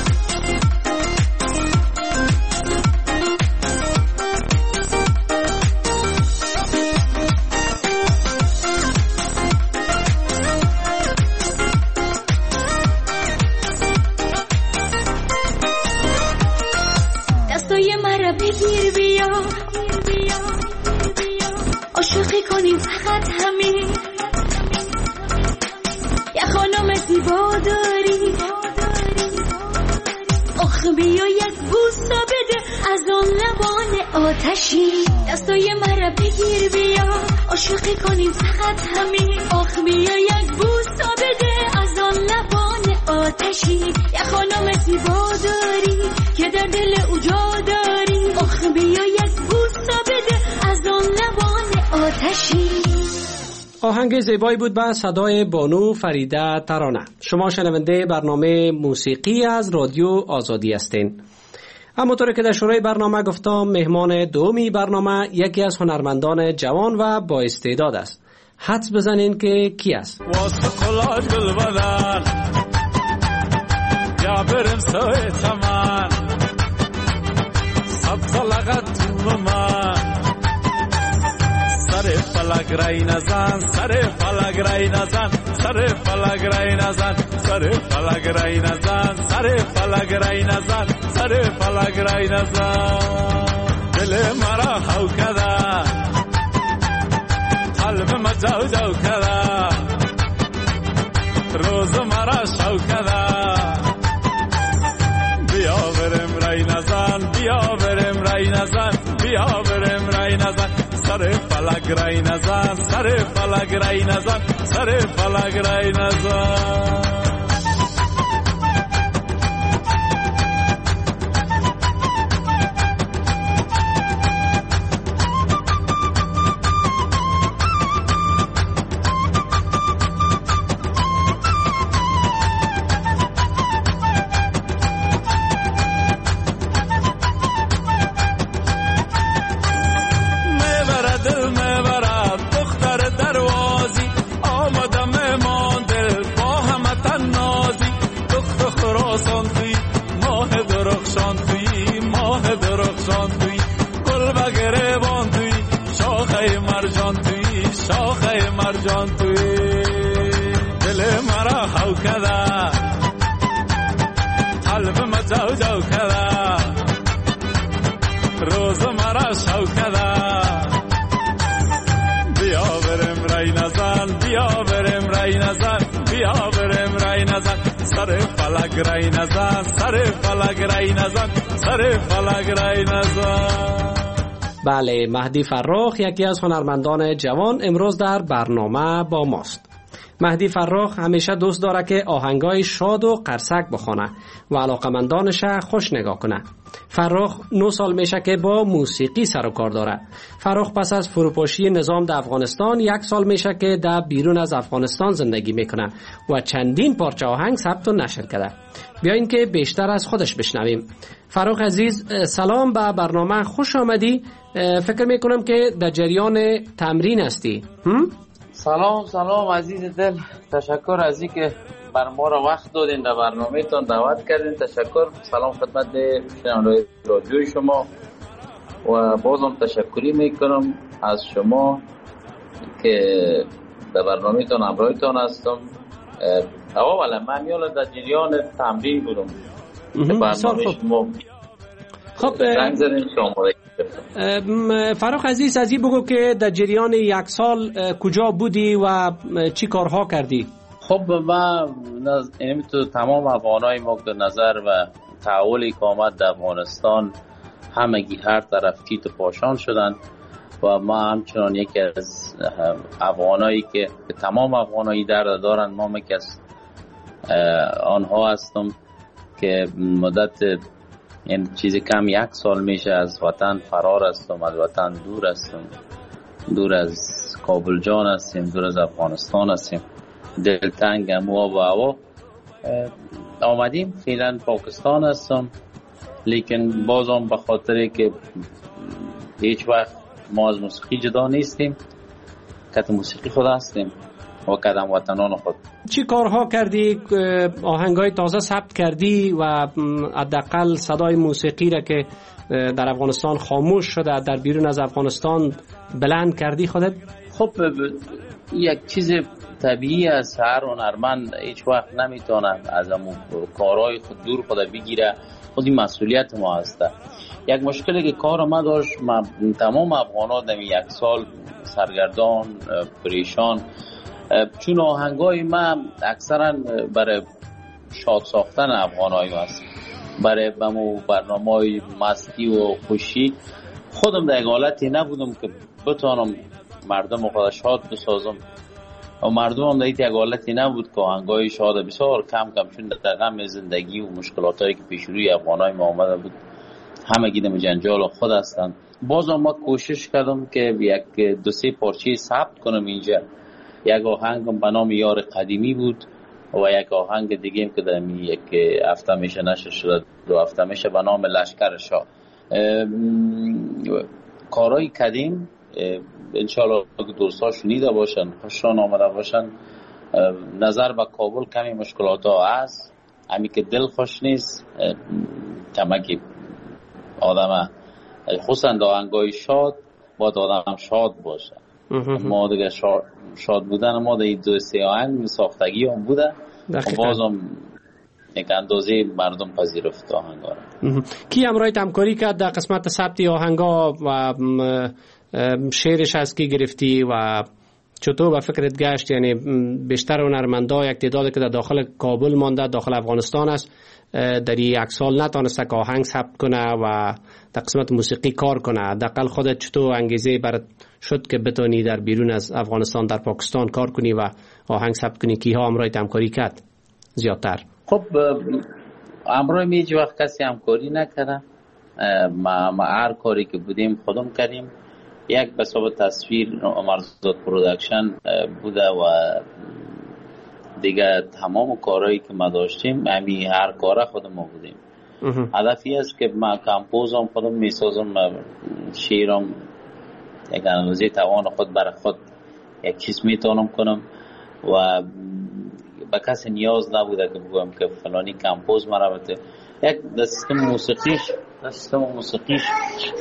بگیر بیا عاشقی کنیم فقط همین. یک خانم زیبا داری، آخ بیا یک بوسا بده از آن لبان آتشی. دستای مرا بگیر بیا عاشقی کنیم فقط همین. آخ بیا یک بوسا بده از آن لبان آتشی. یک خانم زیبا داری که در دل او جا داری. آخ بیا یک بوسا بده از آن لبان آتشی. آهنگ زیبایی بود با صدای بانو فریده ترانه. شما شنونده برنامه موسیقی از رادیو آزادی هستین. همونطور که در شروع برنامه گفتم، مهمان دومی برنامه یکی از هنرمندان جوان و با استعداد است. حدس بزنین که کی است. واسه کلاش گل بدن یا برم سوی چمن سبز لغت تو من سر فلک رای نزن سر فلک رای نزن سر فلک رای نزن سر فلک رای نزن سر فلک رای نزن سر فلک رای نزن دل مرا هو کده قلب ما جو جو کده روز مرا شو کده بیا برم رای نزن بیا برم رای نزن بیا برم رای نزن سر فلک رای نزن سر فلک رای نزن سر فلک رای نزن سر فلک رای نزن سر فلک رای نزن سر فلک رای نزن. بله، مهدی فرخ یکی از هنرمندان جوان امروز در برنامه با ماست. مهدی فرخ همیشه دوست داره که آهنگای شاد و قرصک بخونه و علاقمندانش خوش نگاه کنه. فرخ 9 سال میشه که با موسیقی سر و کار داره. فرخ پس از فروپاشی نظام در افغانستان 1 سال میشه که در بیرون از افغانستان زندگی میکنه و چندین پارچه آهنگ ثبت و نشر کرده. بیاین که بیشتر از خودش بشنویم. فرخ عزیز، سلام، به برنامه خوش آمدی. فکر میکنم که در جریان تمرین هستی. سلام عزیز دل، تشکر از این که بر ما را وقت دادین در برنامه تان دعوت کردین. تشکر. سلام خدمت شنوندگان رادیوی شما و بازم تشکری میکنم از شما که در برنامه تان همراه تان هستم. اولا من یالا در جریان تمرین بودم. برنامه شما خب فرخ عزیز، از این بگو که در جریان 1 سال کجا بودی و چی کارها کردی؟ خب من تو تمام افغانای مورد نظر و تحولی که آمد در افغانستان همگی هر طرف کیت و پاشان شدن و ما همچنان یکی از افغانایی که تمام افغانایی درد دارن، ما یکی از آنها هستم که مدت این چیزی کم 1 سال میشه از وطن فرار هستم، از وطن دور هستم، دور از کابل جان هستیم، دور از افغانستان هستیم، دلتنگم و هوا آمدیم. فعلا پاکستان هستم، لیکن بازم به خاطر که هیچ وقت ما از موسیقی جدا نیستیم، کت موسیقی خود هستیم و کدام وطنان خود. چی کارها کردی؟ آهنگای تازه ثبت کردی و حداقل صدای موسیقی را که در افغانستان خاموش شده در بیرون از افغانستان بلند کردی خودت؟ خب یک چیز طبیعی است، هر هنرمند هیچ وقت نمیتونه از همون کارهای خود دور خود بگیره، خودی مسئولیت ما هسته. یک مشکلی که کار ما داشت، تمام افغان‌ها در 1 سال سرگردان پریشان، چون آهنگای من اکثرا برای شاد ساختن افغانای هست، برای برنامه‌های مستی و خوشی. خودم در حالتی نبودم که بتونم مردم خود شاد بسازم و مردم هم در حالتی نبود که آهنگای شاد بسیار کم چون در غم زندگی و مشکلاتایی که پیش روی افغانای ما آمده بود همه گیدم جنجال خود هستند. بازم ما کوشش کردم که 1-2-3 پارچه ثبت کنم اینجا. یک آهنگم به نام یار قدیمی بود و یک آهنگ دیگه هم که در 1 هفته میشه نشر شده، 2 هفته میشه، به نام لشکر شاه. کارهای قدیم انشالله که دوستا شنیده باشن، خوششان آمده باشن. نظر به کابل کمی مشکلات ها هست، همین که دل خوش نیست، کمکی آدم خصوصا آهنگای شاد باید آدم شاد باشه. ما دیگه شاد بودن ما در این 2-3 آهنگ ساختگی هم بوده، بازم یک اندازه مردم پذیرفت آهنگا را. کی همراه همکاری کرد در قسمت ثبت آهنگا و شعرش از کی گرفتی و چطور به فکرت گشت؟ یعنی بیشتر هنرمندا یک تعدادی که در داخل کابل مانده، داخل افغانستان است، در این یک سال نتونسته که آهنگ ثبت کنه و در قسمت موسیقی کار کنه. حداقل خودت چطور انگیزه برات شد که بتونی در بیرون از افغانستان در پاکستان کار کنی و آهنگ ثبت کنی؟ کیها همراهت همکاری کرد زیادتر؟ خب همراه هیچ وقت کسی همکاری نکردم. ما هر کاری که بودیم خودم کردیم. یک به حساب تصویر مرزاد پرودکشن بوده و دیگه تمام کارهایی که ما داشتیم همین هر کاره خودم ما بودیم. هدفی است که ما کمپوزم خودم میسازم، شعرم یک اندازه توان خود برای خود یک چیز میتونم کنم و به کسی نیاز نبوده که بگویم که فلانی کمپوز مرا بده. یک سیستم موسیقیش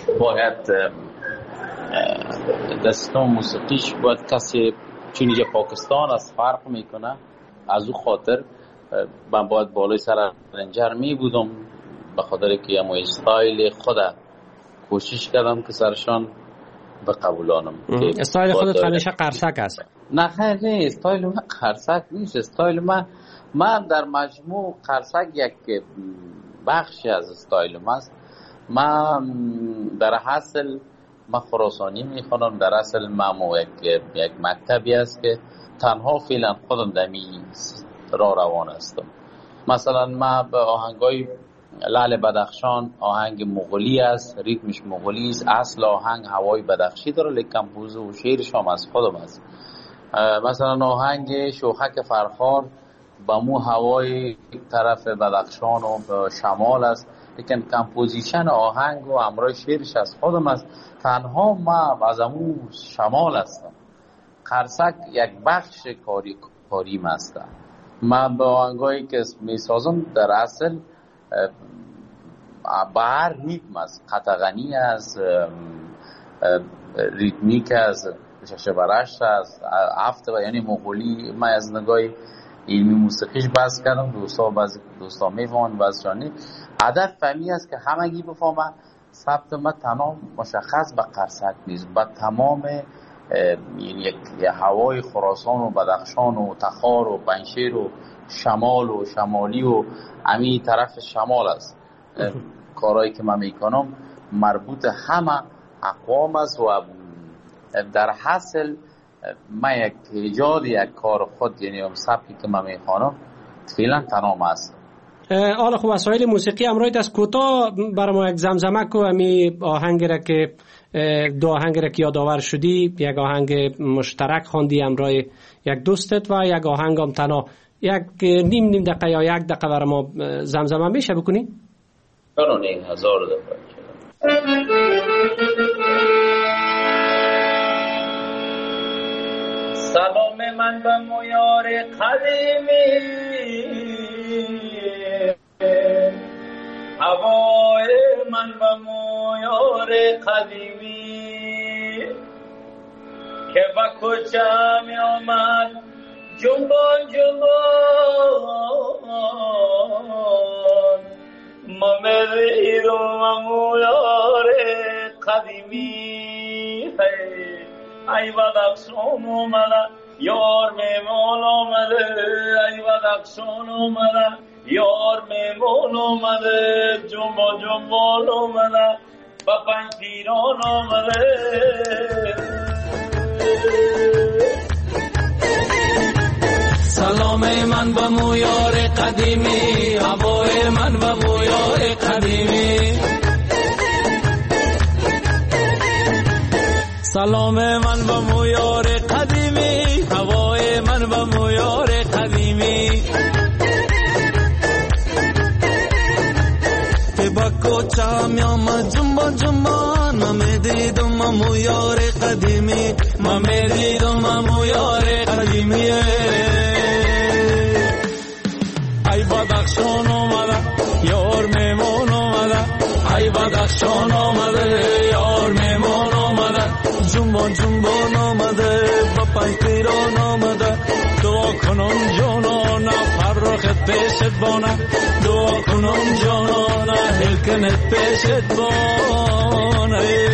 باید کسی چون اینجا پاکستان از فرق میکنه، از او خاطر من باید بالای سر رنجر می بودم، به خاطر که همون استایل خود کوشش کردم که سرشان بقبولانم. استایل خودت همیشه قرصک است؟ نه خیر، نه استایل من قرصک نیست. استایل من در مجموع قرصک یک بخشی از استایل من است. من در اصل من خراسانی میخوانم، در اصل من یک مکتبی است که تنها فعلا خودم دمی را روان هستم. مثلا من به آهنگای لعل بدخشان آهنگ مغولی است، ریتمش مغولی است، اصل آهنگ هوای بدخشی داره، لیکن کمپوز و شعرش هم از خودم است. مثلا آهنگ شوخک فرخار با مو هوای طرف بدخشان و شمال است، لیکن کمپوزیشن آهنگ و همراه شعرش از خودم است. تنها ما از امو شمال هستم. قرصک یک بخش کاریم است. من به آهنگایی که میسازم در اصل به هر ریتم است، قطغنی است، ریتمیک است، ششبرشت است، هفته و یعنی مغولی. من از نگاه علمی موسیقیش بحث کردم، دوستا میفهمن بحثشانی. هدف فهمی است که همگی بفهمن ثبت ما تمام مشخص به قرصک نیست، با تمام یک هوای خراسان و بدخشان و تخار و پنشیر و شمال و شمالی و همین طرف شمال است. کارهایی که من میکنم مربوط همه اقوام است و در حاصل من یک ایجاد یک کار خود، یعنی هم سبکی که من میخوانم فعلا تمام است. حالا خب وسایل موسیقی همراهت از کوتاه برای ما یک زمزمه کو همی آهنگ را که دو آهنگ را که یادآور شدی، یک آهنگ مشترک خواندی همراه یک دوستت و یک آهنگ هم تنها، یک نیم دقیقه یا یک دقیقه برای ما زمزمه میشه بکنی؟ برای 1000 دفعه. سلام من به مویار قدیمی، هوای من به مویار قدیمی، که با کوچه می آمد جنبان ما میریدم مویار قدیمی. ای بدخشان اومده یار میمون آمده، ای بدخشان اومده یار میمون آمده، جنبان آمده با پنج پیران آمده. سلام من به مویار قدیمی، هوای من به مویار قدیمی. سلام من به مویار قدیمی، هوای من به مویار قدیمی. که با کوچه می آمد جنبان دیدم امو یار قدیمی من دیدم امو یار قدیمی ای بدخشان آمده یار میمون آمده ای بدخشان آمده یار میمون آمده جنبان جنبان آمده با پنج پیران آمده دعا کنم جانانا فرخت پیشت بانه دعا کنم جانانا هلکنت پیشت بانه.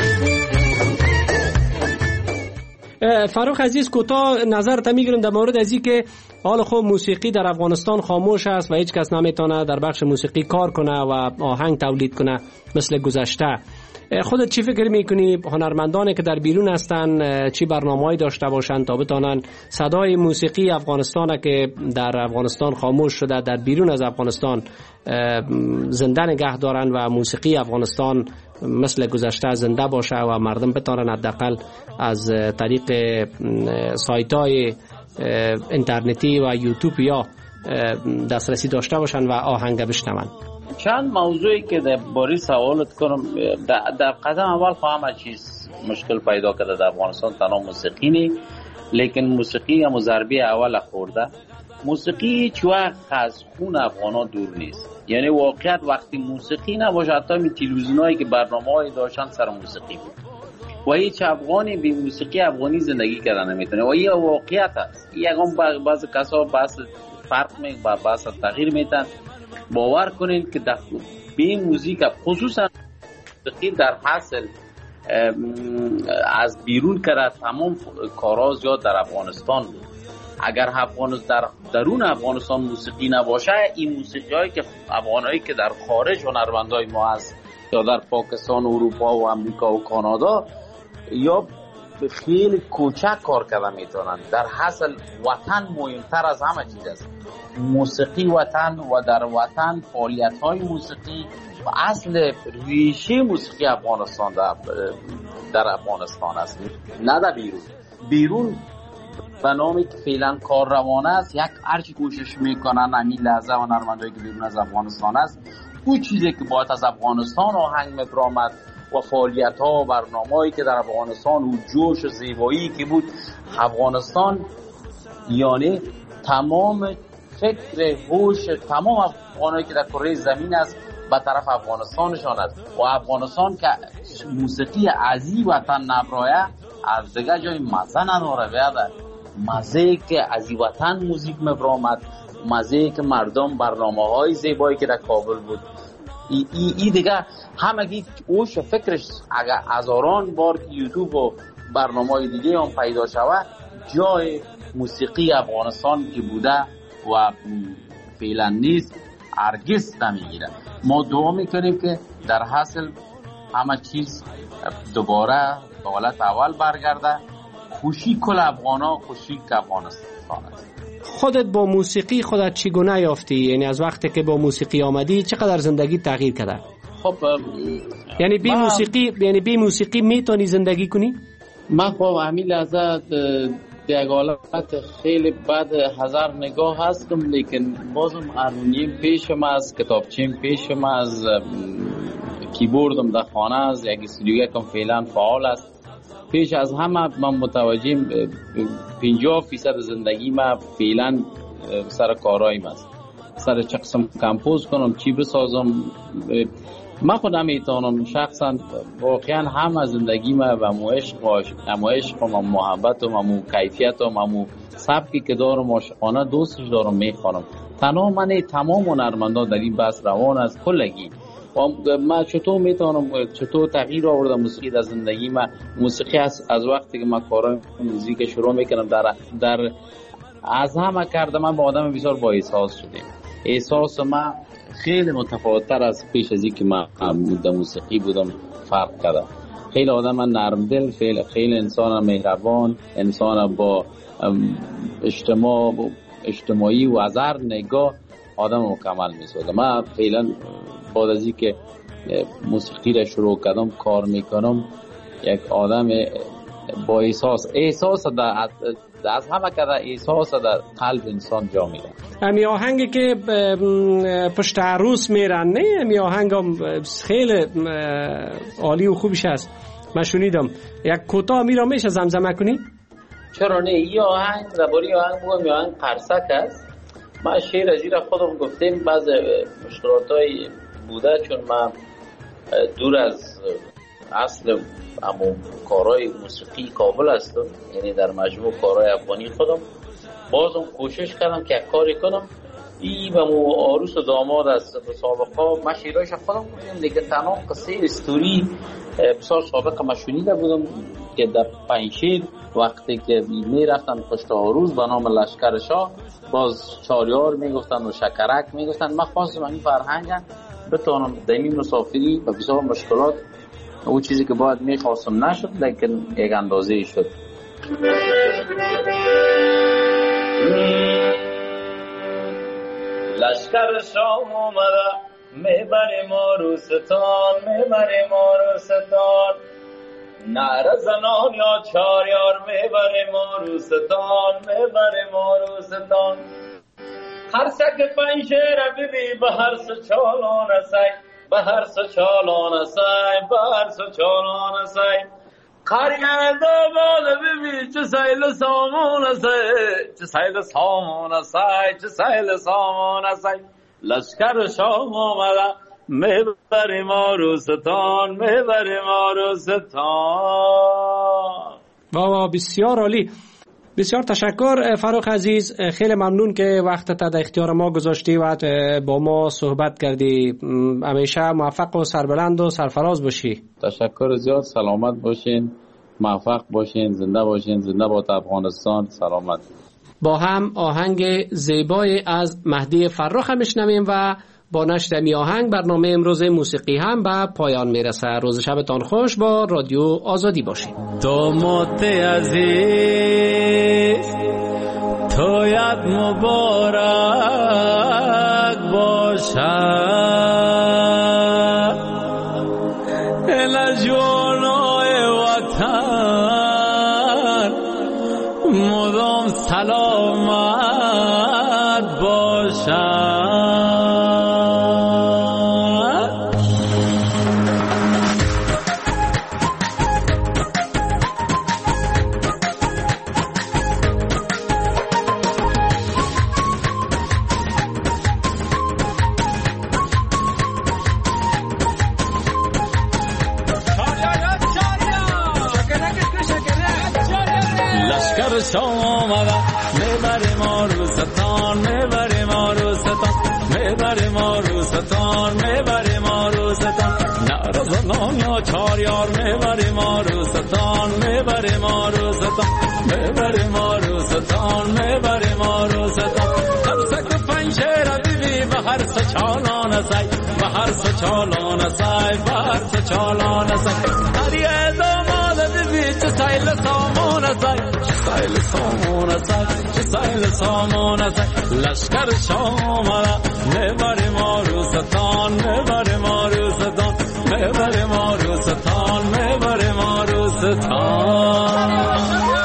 فاروق عزیز کوتاه نظرت میگیرم در مورد ازی که حال خوب موسیقی در افغانستان خاموش است و هیچ کس نمیتونه در بخش موسیقی کار کنه و آهنگ تولید کنه مثل گذشته. خودت چی فکر میکنی هنرمندانی که در بیرون هستن چی برنامه‌ای داشته باشن تا بتونن صدای موسیقی افغانستان که در افغانستان خاموش شده در بیرون از افغانستان زنده نگه دارن و موسیقی افغانستان مثل گذشته زنده باشه و مردم بتونن حداقل از طریق سایت‌های اینترنتی و یوتیوب یا دسترسی داشته باشن و آهنگ بشنون؟ چند موضوعی که در باری سوالت کنم در قدم اول خواهم چیز مشکل پیدا کرده در افغانستان تنها موسیقی نی لیکن موسیقی هم ضربه اول خورده. موسیقی هیچ وقت از خون افغانا دور نیست، یعنی واقعیت وقتی موسیقی نباشه حتی می تلویزیونایی که برنامه‌ای داشتن سر موسیقی بود و هیچ افغانی به موسیقی افغانی زندگی کردن نمیتونه و این واقعیت است. یکم بعض کسا بحث فرق می با بحث تغییر میتن. باور کنین که در به موزیک خصوصا موسیقی در حاصل از بیرون کرده تمام کارا زیاد در افغانستان بود. اگر در درون افغانستان موسیقی نباشه این موسیقی هایی که افغانایی که در خارج هنرمندای ما هست یا در پاکستان و اروپا و امریکا و کانادا یا خیلی کوچک کار کرده میتونن. در حاصل وطن مهمتر از همه چیز است. موسیقی وطن و در وطن فعالیت های موسیقی و اصل ریشه موسیقی افغانستان در افغانستان است، نه در بیرون به نامی که فعلا کار روانه است. یک هرچی کوشش میکنن همین لحظه هنرمندایی که بیرون از افغانستان است اون چیزی که باید از افغانستان آهنگ می‌درآمد و فعالیت ها و برنامه‌ای که در افغانستان و جوش و زیبایی که بود افغانستان، یعنی تمام فکر هوش تمام افغانایی که در کره زمین است به طرف افغانستانشان است و افغانستان که موسیقی عزیز وطن نبرایه از دیگه جای مزه نداره. بیاده مزه که عزیز وطن موزیک می‌برآمد، مزه که مردم برنامه‌های زیبایی که در کابل بود ای دیگه همگی اوش فکرش اگر هزاران بار یوتیوب و برنامه‌های دیگه هم پیدا شود جای موسیقی افغانستان که بوده و فعلا نیست هرگز نمیگیره. ما دعا میکنیم که در حاصل همه چیز دوباره به حالت اول برگرده. خوشی کل افغانا، خوشی که افغانستان است. خودت با موسیقی خودت چگونه یافتی؟ یعنی از وقتی که با موسیقی آمدی چقدر زندگی تغییر کرده؟ خب یعنی بی موسیقی میتونی زندگی کنی؟ من خب همین لحظه یک حالت خیلی بد هزار نگاه هستم، لیکن بازم هارمونیم پیشم است، کتابچیم پیشم است، کیبوردم در خانه است، یک استودیو کم فعلا فعال است. پیش از همه من متوجهم 50% زندگی ما فعلا سر کارایم است، سر چه قسم کمپوز کنم چی بسازم. من خود نمیتونم شخصا واقعا هم زندگی ما و مو عشق و محبت و مو کیفیت و مو سبکی که دارم عاشقانه دوستش دارم میخوانم. تنها من تمام هنرمندان در این بحث روان است کلگی. من چطور میتونم چطور تغییر آوردم موسیقی در زندگی من. موسیقی از وقتی که من کارهای موزیک شروع میکنم در از همه کردم من با آدم بسیار با احساس شدیم. احساس من خیلی متفاوت‌تر از پیش از اینکه من در موسیقی بودم فرق کردم. خیلی آدم نرم دل، خیلی انسان مهربان، انسان با اجتماعی و از هر نگاه آدم مکمل می‌سازه. من فعلا بعد از اینکه موسیقی را شروع کردم کار میکنم یک آدم با احساس از همه کده احساس در قلب انسان جا میره. امی آهنگی که پشت عروس میرن، نه امی آهنگ هم خیلی عالی و خوبش هست. من شنیدم یک کوتاه میرا میشه زمزمه کنی؟ چرا نه؟ این آهنگ درباره آهنگ بگم، آهنگ قرصک است. من شعر از را خودم گفتیم، بعض مشکلاتای بوده چون من دور از اصل همون کارهای موسیقی کابل هستم، یعنی در مجموع کارهای افغانی خودم بازم کوشش کردم که کاری کنم. این به مو عروس و داماد است به سابقه من شیرایش خودم گفتیم، لیکن تنها قصه استوری بسیار سابق من شنیده بودم که در پنجشیر وقتی که می رفتن پشت عروس به نام لشکر شاه، باز چاریار میگفتن و شکرک میگفتن. من خواستم این فرهنگ بتونم دائمی مسافری و بسیار مشکلات او چیزی که باید میخواستم نشد، لیکن یک اندازه شد. لشکر شام آمده میبریم عروستان، میبریم عروستان، نعره زنان یا چاریار میبریم عروستان، میبریم عروستان. هر سک پنجشیر ببی به هر سچالان سک، به هر سچالان سک، به هر سچالان سک. قریان داماد ببی چه سیل سامان سک، چه سیل سامان سک، چه سیل سامان سک. لشکر شام آمده میبریم عروستان، میبریم عروستان. بابا بسیار عالی، بسیار تشکر فاروق عزیز، خیلی ممنون که وقتت در اختیار ما گذاشتی و با ما صحبت کردی. همیشه موفق و سربلند و سرفراز باشی. تشکر زیاد، سلامت باشین، موفق باشین، زنده باشین، زنده باد افغانستان، سلامت. با هم آهنگ زیبای از مهدی فرخ میشنویم و با نشر می آهنگ برنامه امروز موسیقی هم به پایان میرسه. روز شبتان خوش با رادیو آزادی باشید. داماد عزیز تو یاد مبارک باشد، الجوانای وطن مدام سلامت باشد. شام آمده میبریم عروستان، میبریم عروستان، میبریم عروستان، میبریم عروستان. نعره زنان یا چاریار میبریم عروستان، میبریم عروستان، میبریم عروستان، میبریم عروستان. هر سک پنجشیر بیبی به هر سچالان سای، به هر سچالان سای، به هر سچالان سای. هر داماد بیبی چه سیل سامان سای، سیل سامان سای، چه سیل سامان سای. لشکر شام آمده میبریم عروستان، میبریم عروستان، میبریم عروستان، میبریم عروستان.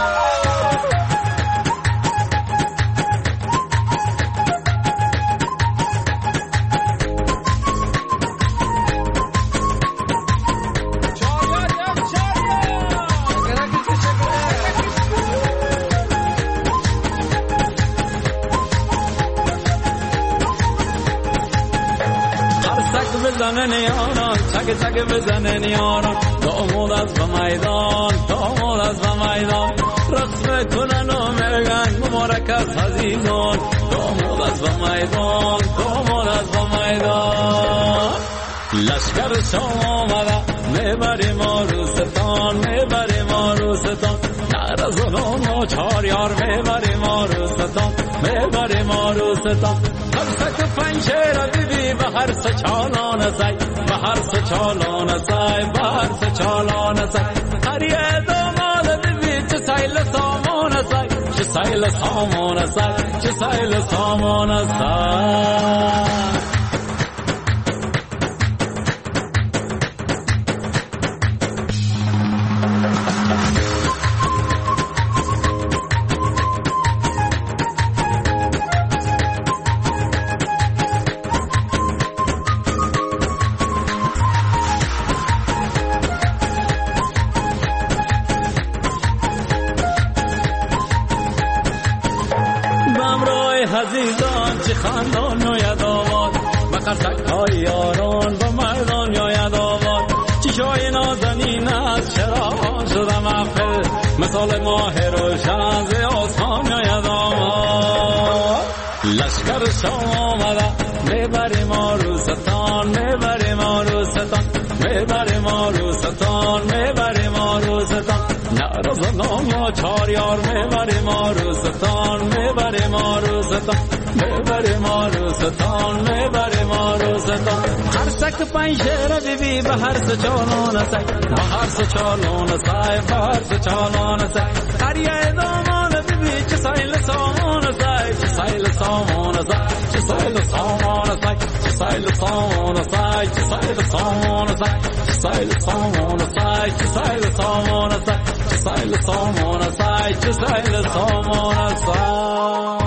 بزنن یاران، چک چک بزنن یاران، داماد از به میدان، داماد از به میدان. رقص کنن و میگن مبارک است عزیزان، داماد از به میدان، داماد از به میدان. لشکر شام آمده میبریم عروستان، میبریم عروستان. نعره زنان و چاریار میبریم عروستان، میبریم عروستان. هر سک پنجشیر بیبی به هر سچالان سای، به هر سچالان سای، به هر سچالان سای. هر یه داماد بیبی چه سیل سامان سای، چه سیل سامان سای، چه سیل سامان سای. خرسک های یاران با مردان یاید آباد چشای نازنین از چرا شده محفل مثال ماه روشن ز آسمان یاید آباد لشکر شام آمده میبری ما رو ستان میبری ما رو ستان میبری ما رو ستان میبری ما رو ستان نرز نام چار یار میبری ما رو ستان میبری ما رو ستان میبری ما رو ستان میبری ما رو ستان هر سک پنجره بیبی به هر سچانان سک به هر سچانان سک به هر سچانان سک قریه دامان بیبی چه سایل سامان سک چه سایل سامان سک چه سایل سامان سک چه سایل سامان سک چه سایل سامان سک چه سایل سامان سک چه سایل سامان سک چه سایل سامان سک چه سایل سامان سک